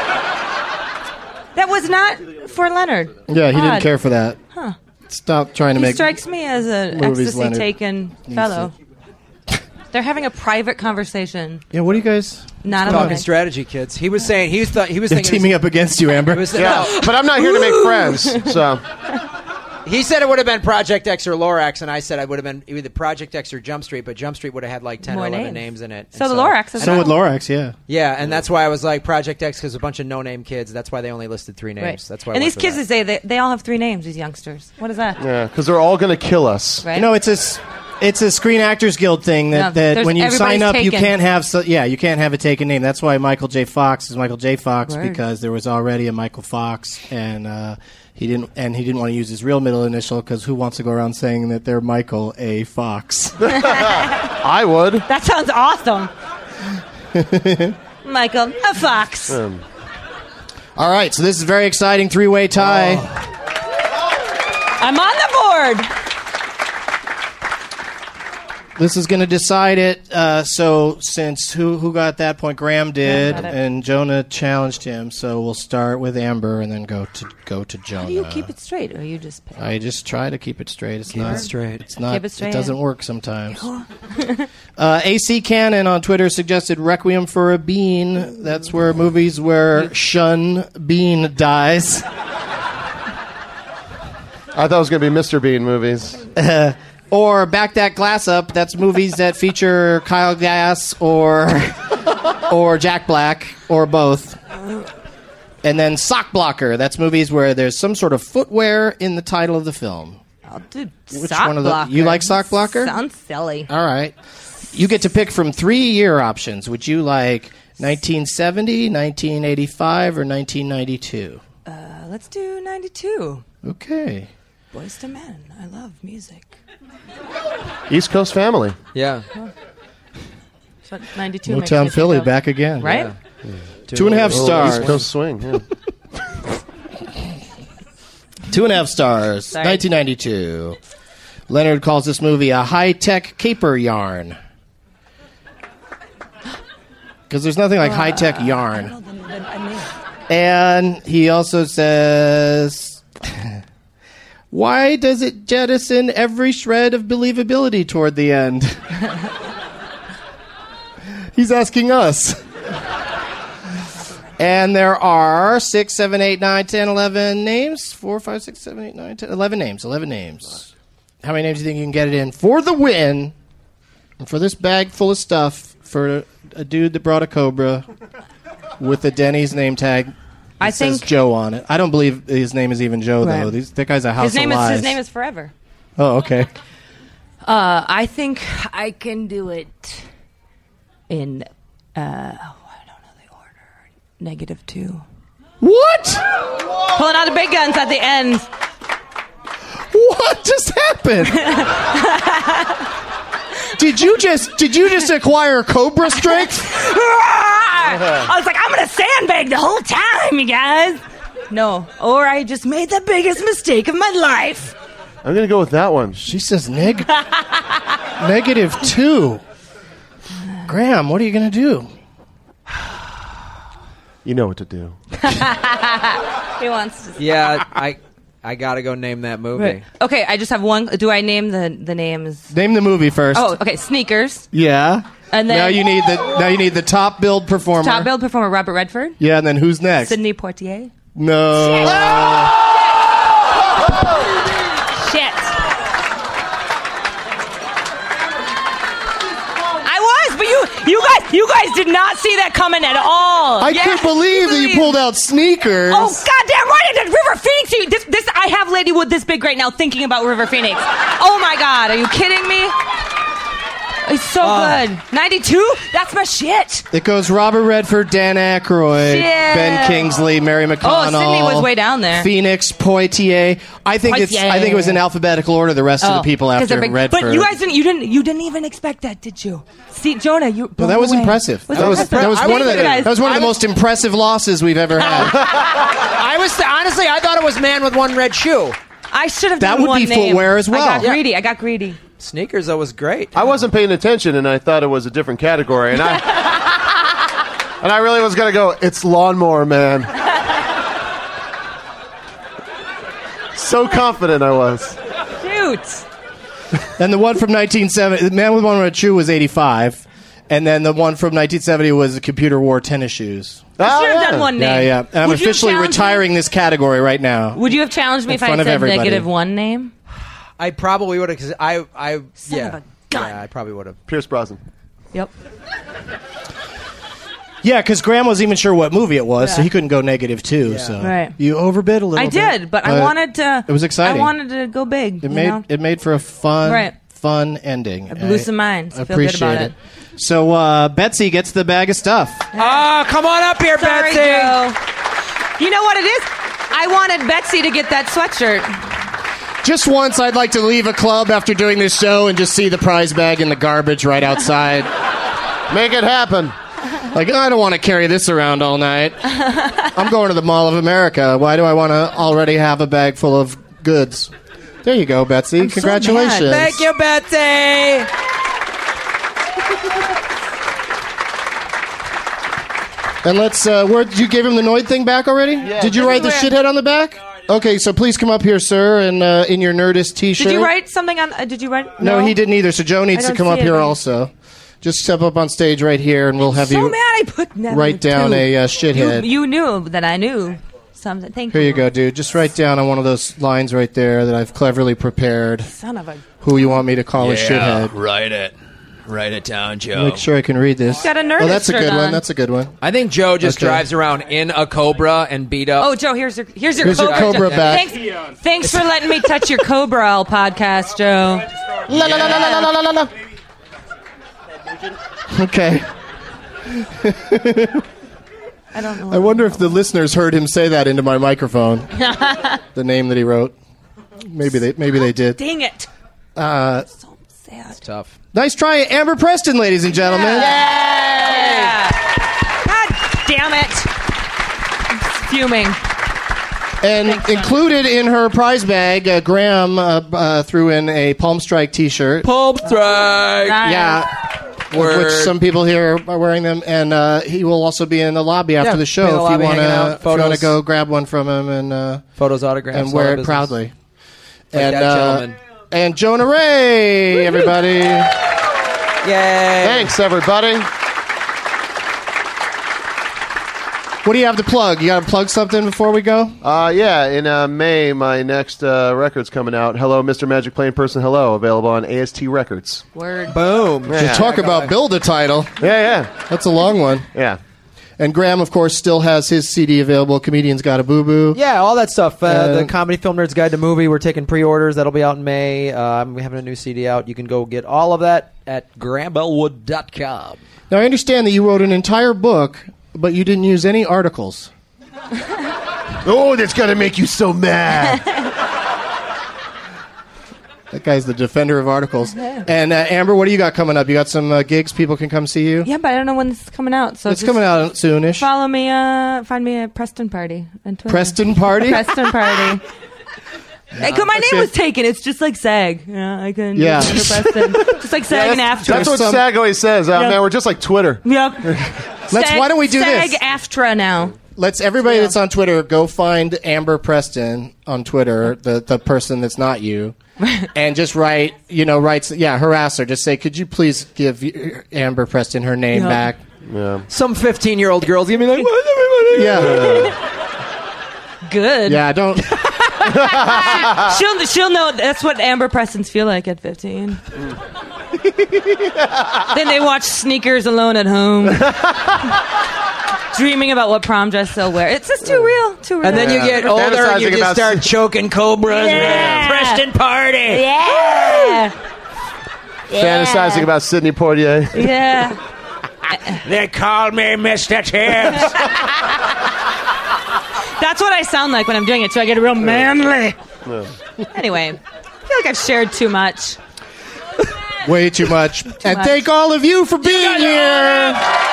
That was not for Leonard. Yeah, he didn't Odd. care for that. Huh. Stop trying to He make strikes me as an movies, Leonard. ecstasy-taken fellow. They're having a private conversation. Yeah, what do you guys? Not a Talking moment. strategy, kids. He was saying he was th- he was They're thinking teaming up against you, Amber. He, was, Yeah, no, but I'm not here to make friends. So he said it would have been Project X or Lorax, and I said it would have been either Project X or Jump Street, but Jump Street would have had like ten More or eleven names. names in it. So And the Lorax is So well. would Lorax, yeah. Yeah, and that's why I was like Project X because a bunch of no-name kids. That's why they only listed three names. Right. That's why. I and went these for kids, that. they say they, they all have three names, these youngsters. What is that? yeah, because they're all gonna kill us. Right? You know, it's a s- it's a Screen Actors Guild thing that, Yeah, that there's- when you sign up, everybody's you taken. can't have so, yeah you can't have a taken name. That's why Michael J. Fox is Michael J. Fox Word. because there was already a Michael Fox, and uh, he didn't and he didn't want to use his real middle initial because who wants to go around saying that they're Michael A. Fox? I would. That sounds awesome. Michael, a fox. Um, All right, so this is a very exciting three-way tie. I'm on the board. This is going to decide it. Uh, so since who who got that point? Graham did, got it. and Jonah challenged him. So we'll start with Amber and then go to go to Jonah. How do you keep it straight, or you just pick? I just try to keep it straight. It's Keep not it straight. It's not. Keep it straight. doesn't work sometimes. uh, A C Cannon on Twitter suggested Requiem for a Bean. That's where movies where Shun Bean dies. I thought it was gonna be Mister Bean movies. Or Back That Glass Up. That's movies that feature Kyle Gass or or Jack Black or both. And then Sock Blocker. That's movies where there's some sort of footwear in the title of the film. I'll do Which sock one of the- blocker. you like sock blocker? Sounds silly. All right. You get to pick from three year options. Would you like nineteen seventy, nineteen eighty-five, or nineteen ninety-two? Uh, let's do ninety-two. Okay. Boys to Men. I love music. East Coast Family. Yeah. That's what ninety-two makes me Motown think Philly of. back again. Right? Two and a half Oh, stars. East Coast Swing. Yeah. Two and a half stars. Sorry. nineteen ninety-two. Leonard calls this movie a high-tech caper yarn. Because there's nothing like high-tech yarn. And he also says, why does it jettison every shred of believability toward the end? He's asking us. And there are six, seven, eight, nine, ten, eleven names. Four, five, six, seven, eight, nine, ten, eleven names. Eleven names. How many names do you think you can get it in for the win? And for this bag full of stuff for a dude that brought a Cobra with a Denny's name tag. It I says think Joe on it. I don't believe his name is even Joe Right. though. These, that guy's a house his name of is lies. his name is Forever. Oh, okay. Uh, I think I can do it in. Uh, oh, I don't know the order. Negative two. What? Pulling out the big guns at the end. What just happened? Did you just did you just acquire Cobra strength? I was like, I'm gonna sandbag the whole time, you guys. No, or I just made the biggest mistake of my life. I'm gonna go with that one. She says neg- negative two. Graham, what are you gonna do? You know what to do. He wants to. Yeah, I I gotta go name that movie. Right. Okay, I just have one. Do I name the the names? Name the movie first. Oh, okay. Sneakers. Yeah. And then now you need the now you need the top billed performer. Top billed performer Robert Redford. Yeah, and then who's next? Sidney Poitier. No. Shit. I was, but you you guys you guys did not see that coming at all. I Yeah, can't believe that you pulled out Sneakers. Oh goddamn right! I did River Phoenix. You- This this I have Lady Wood this big right now thinking about River Phoenix. Oh my god, are you kidding me? It's so Uh, good. ninety-two? That's my shit. It goes Robert Redford, Dan Aykroyd, Shit. Ben Kingsley, Mary McConnell. Oh, Sydney was way down there. Phoenix, Poitier. I think it's. I think it was in alphabetical order. The rest of the people 'cause after they're big. Redford. But you guys didn't. You didn't. You didn't even expect that, did you? See, Jonah, you. Well, that was away. impressive. Was that was impressive. that was I one of the you guys- that was one of the I most impressive losses we've ever had. I was honestly, I thought it was Man with One Red Shoe. I should have. That done would one be name. footwear as well. I got Yeah. greedy. I got greedy. Sneakers, that was great. I wasn't paying attention, and I thought it was a different category, and I and I really was gonna go. It's Lawnmower Man. So confident I was. Shoot. And the one from nineteen seventy, Man with One Red Shoe was eighty-five, and then the one from nineteen seventy was the Computer Wore Tennis Shoes. I should have done one name. Yeah, yeah. And I'm Would you have officially challenged retiring this category right now. Would you have challenged me In if I front had of said everybody. negative one name? I probably would have, because I, I, Son yeah, of a gun. yeah, I probably would have. Pierce Brosnan. Yep. Yeah, because Graham wasn't even sure what movie it was, so Yeah. he couldn't go negative two. So Right. you overbid a little. I bit, did, but I wanted to. It was exciting. I wanted to go big. It you made know? it made for a fun, Right. fun ending. I blew some minds. I I feel good appreciate about it. So uh, Betsy gets the bag of stuff. Ah, come on up here, Sorry, Betsy. Joe. You know what it is? I wanted Betsy to get that sweatshirt. Just once, I'd like to leave a club after doing this show and just see the prize bag in the garbage right outside. Make it happen. Like, I don't want to carry this around all night. I'm going to the Mall of America. Why do I want to already have a bag full of goods? There you go, Betsy. I'm so Congratulations. mad. Thank you, Betsy. And let's, uh, where, did you give him the Noid thing back already? Yeah. Did you write the This is shithead on the back? Okay, so please come up here, sir, and uh, in your Nerdist t-shirt. Did you write something on? Uh, did you write? No, he didn't either, so Joe needs I to don't come see up it here here. also. Just step up on stage right here, and we'll have So you mad I put never write down two. a uh, You, shithead. you knew that I knew something. Thank Here you. you go, dude. Just write down on one of those lines right there that I've cleverly prepared Son of a. who you want me to call a shithead. Write it. Write it down, Joe. Make sure I can read this. Got a Nerdist Oh, that's a shirt good one. on. That's a good one. I think Joe just Okay. drives around in a Cobra and beat up. Oh, Joe, here's your here's your Here's your Cobra. Cobra Joe. back. Thanks, thanks for letting me touch your Cobra All podcast, Joe. La la la la la la la la la. Okay. I don't know. I wonder if the listeners heard him say that into my microphone. The name that he wrote. Maybe they maybe they did. Dang it. Uh, So sad. Tough. nice try, Amber Preston, ladies and gentlemen. Yeah. God damn it. I'm fuming. And Thanks, John. included in her prize bag, uh, Graham uh, uh, threw in a Palm Strike T-shirt. Pulp strike. Nice. Yeah, of Word. which some people here are wearing them, and uh, he will also be in the lobby after Yeah, the be in show the if lobby you want hanging out, to if you want photos. to go grab one from him and uh, Photos, autographs, and all wear that it business. proudly. Like and that uh, gentleman. and Jonah Ray, everybody. Yay. Thanks, everybody. What do you have to plug? You got to plug something before we go? Uh, yeah, in uh, May, my next uh, record's coming out. Hello, Mister Magic Plane Person. Hello, available on A S T Records. Word. Boom. Yeah. Talk about build a title. Yeah, yeah, That's a long one. yeah. And Graham, of course, still has his C D available. Comedian's Got a Boo Boo. Yeah, all that stuff. Uh, Uh, the Comedy Film Nerds Guide to Movie. We're taking pre-orders. That'll be out in May. Um, we're having a new C D out. You can go get all of that at graham bellwood dot com. Now, I understand that you wrote an entire book, but you didn't use any articles. Oh, that's gonna make you so mad. That guy's the defender of articles. And uh, Amber, what do you got coming up? You got some uh, gigs people can come see you? Yeah, but I don't know when this is coming out. So It's just coming out soonish. Follow me. Uh, find me at Preston Party on Twitter. Preston Party? Preston Party. Hey, 'cause my name Okay. was taken. It's just like SAG. Yeah, I couldn't. Yeah. do it for Preston. Just like SAG and after. That's what some- SAG always says. Oh, Yeah. man, we're just like Twitter. Yep. Let's. Why don't we do this? SAG-AFTRA now. Let's everybody that's on Twitter go find Amber Preston on Twitter, the the person that's not you, and just write, you know, write, yeah, harass her. Just say, could you please give Amber Preston her name Yeah. back? Yeah. Some fifteen-year-old girls gonna be like, "What's everybody?" Yeah. Good. Yeah. Don't. she'll she'll know that's what Amber Prestons feel like at fifteen. Then they watch Sneakers alone at home, dreaming about what prom dress they'll wear. It's just too real, too real. And then you get older and you Fantasizing just about start s- choking cobras. Yeah. Preston party. Yeah. Fantasizing about Sidney Poitier. Yeah. They call me Mister Tibbs. That's what I sound like when I'm doing it, so I get real manly. Anyway, I feel like I've shared too much. Way too much. Too and much. thank all of you for being here.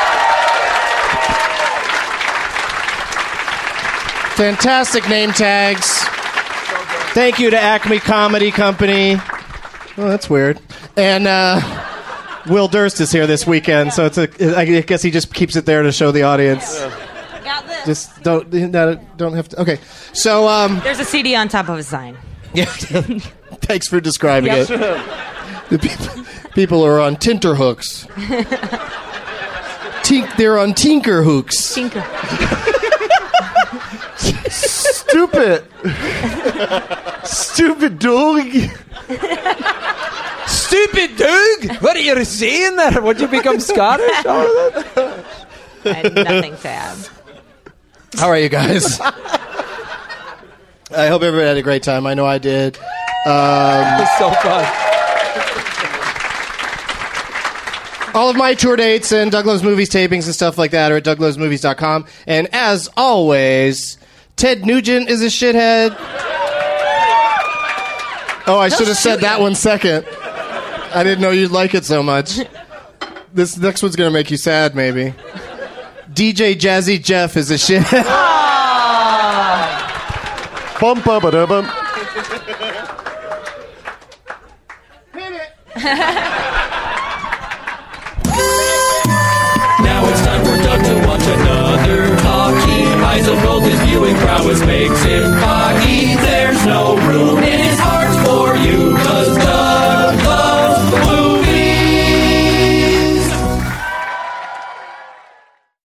Fantastic name tags. Thank you to Acme Comedy Company. Oh, that's weird. And uh, Will Durst is here this weekend, so it's a. I guess he just keeps it there to show the audience. Got this. Just don't don't have to. Okay, so um, There's a C D on top of a sign. yeah. Thanks for describing Yep. it. The people, people are on tinterhooks. Tink, they're on tinker hooks. Tinker. Stupid. Stupid dog. Stupid Doug. What are you saying that? Would you become Scottish? I had nothing to add. How are you guys? I hope everybody had a great time. I know I did. Um, It's so fun. all of my tour dates and Doug Loves Movies tapings and stuff like that are at doug loves movies dot com. And as always, Ted Nugent is a shithead. Oh, I should have said that one second. I didn't know you'd like it so much. This next one's going to make you sad, maybe. D J Jazzy Jeff is a shithead. Bum, bum, ba, bum. Now it's time for Doug to watch another talkie. Eyes of gold, his viewing prowess makes him high.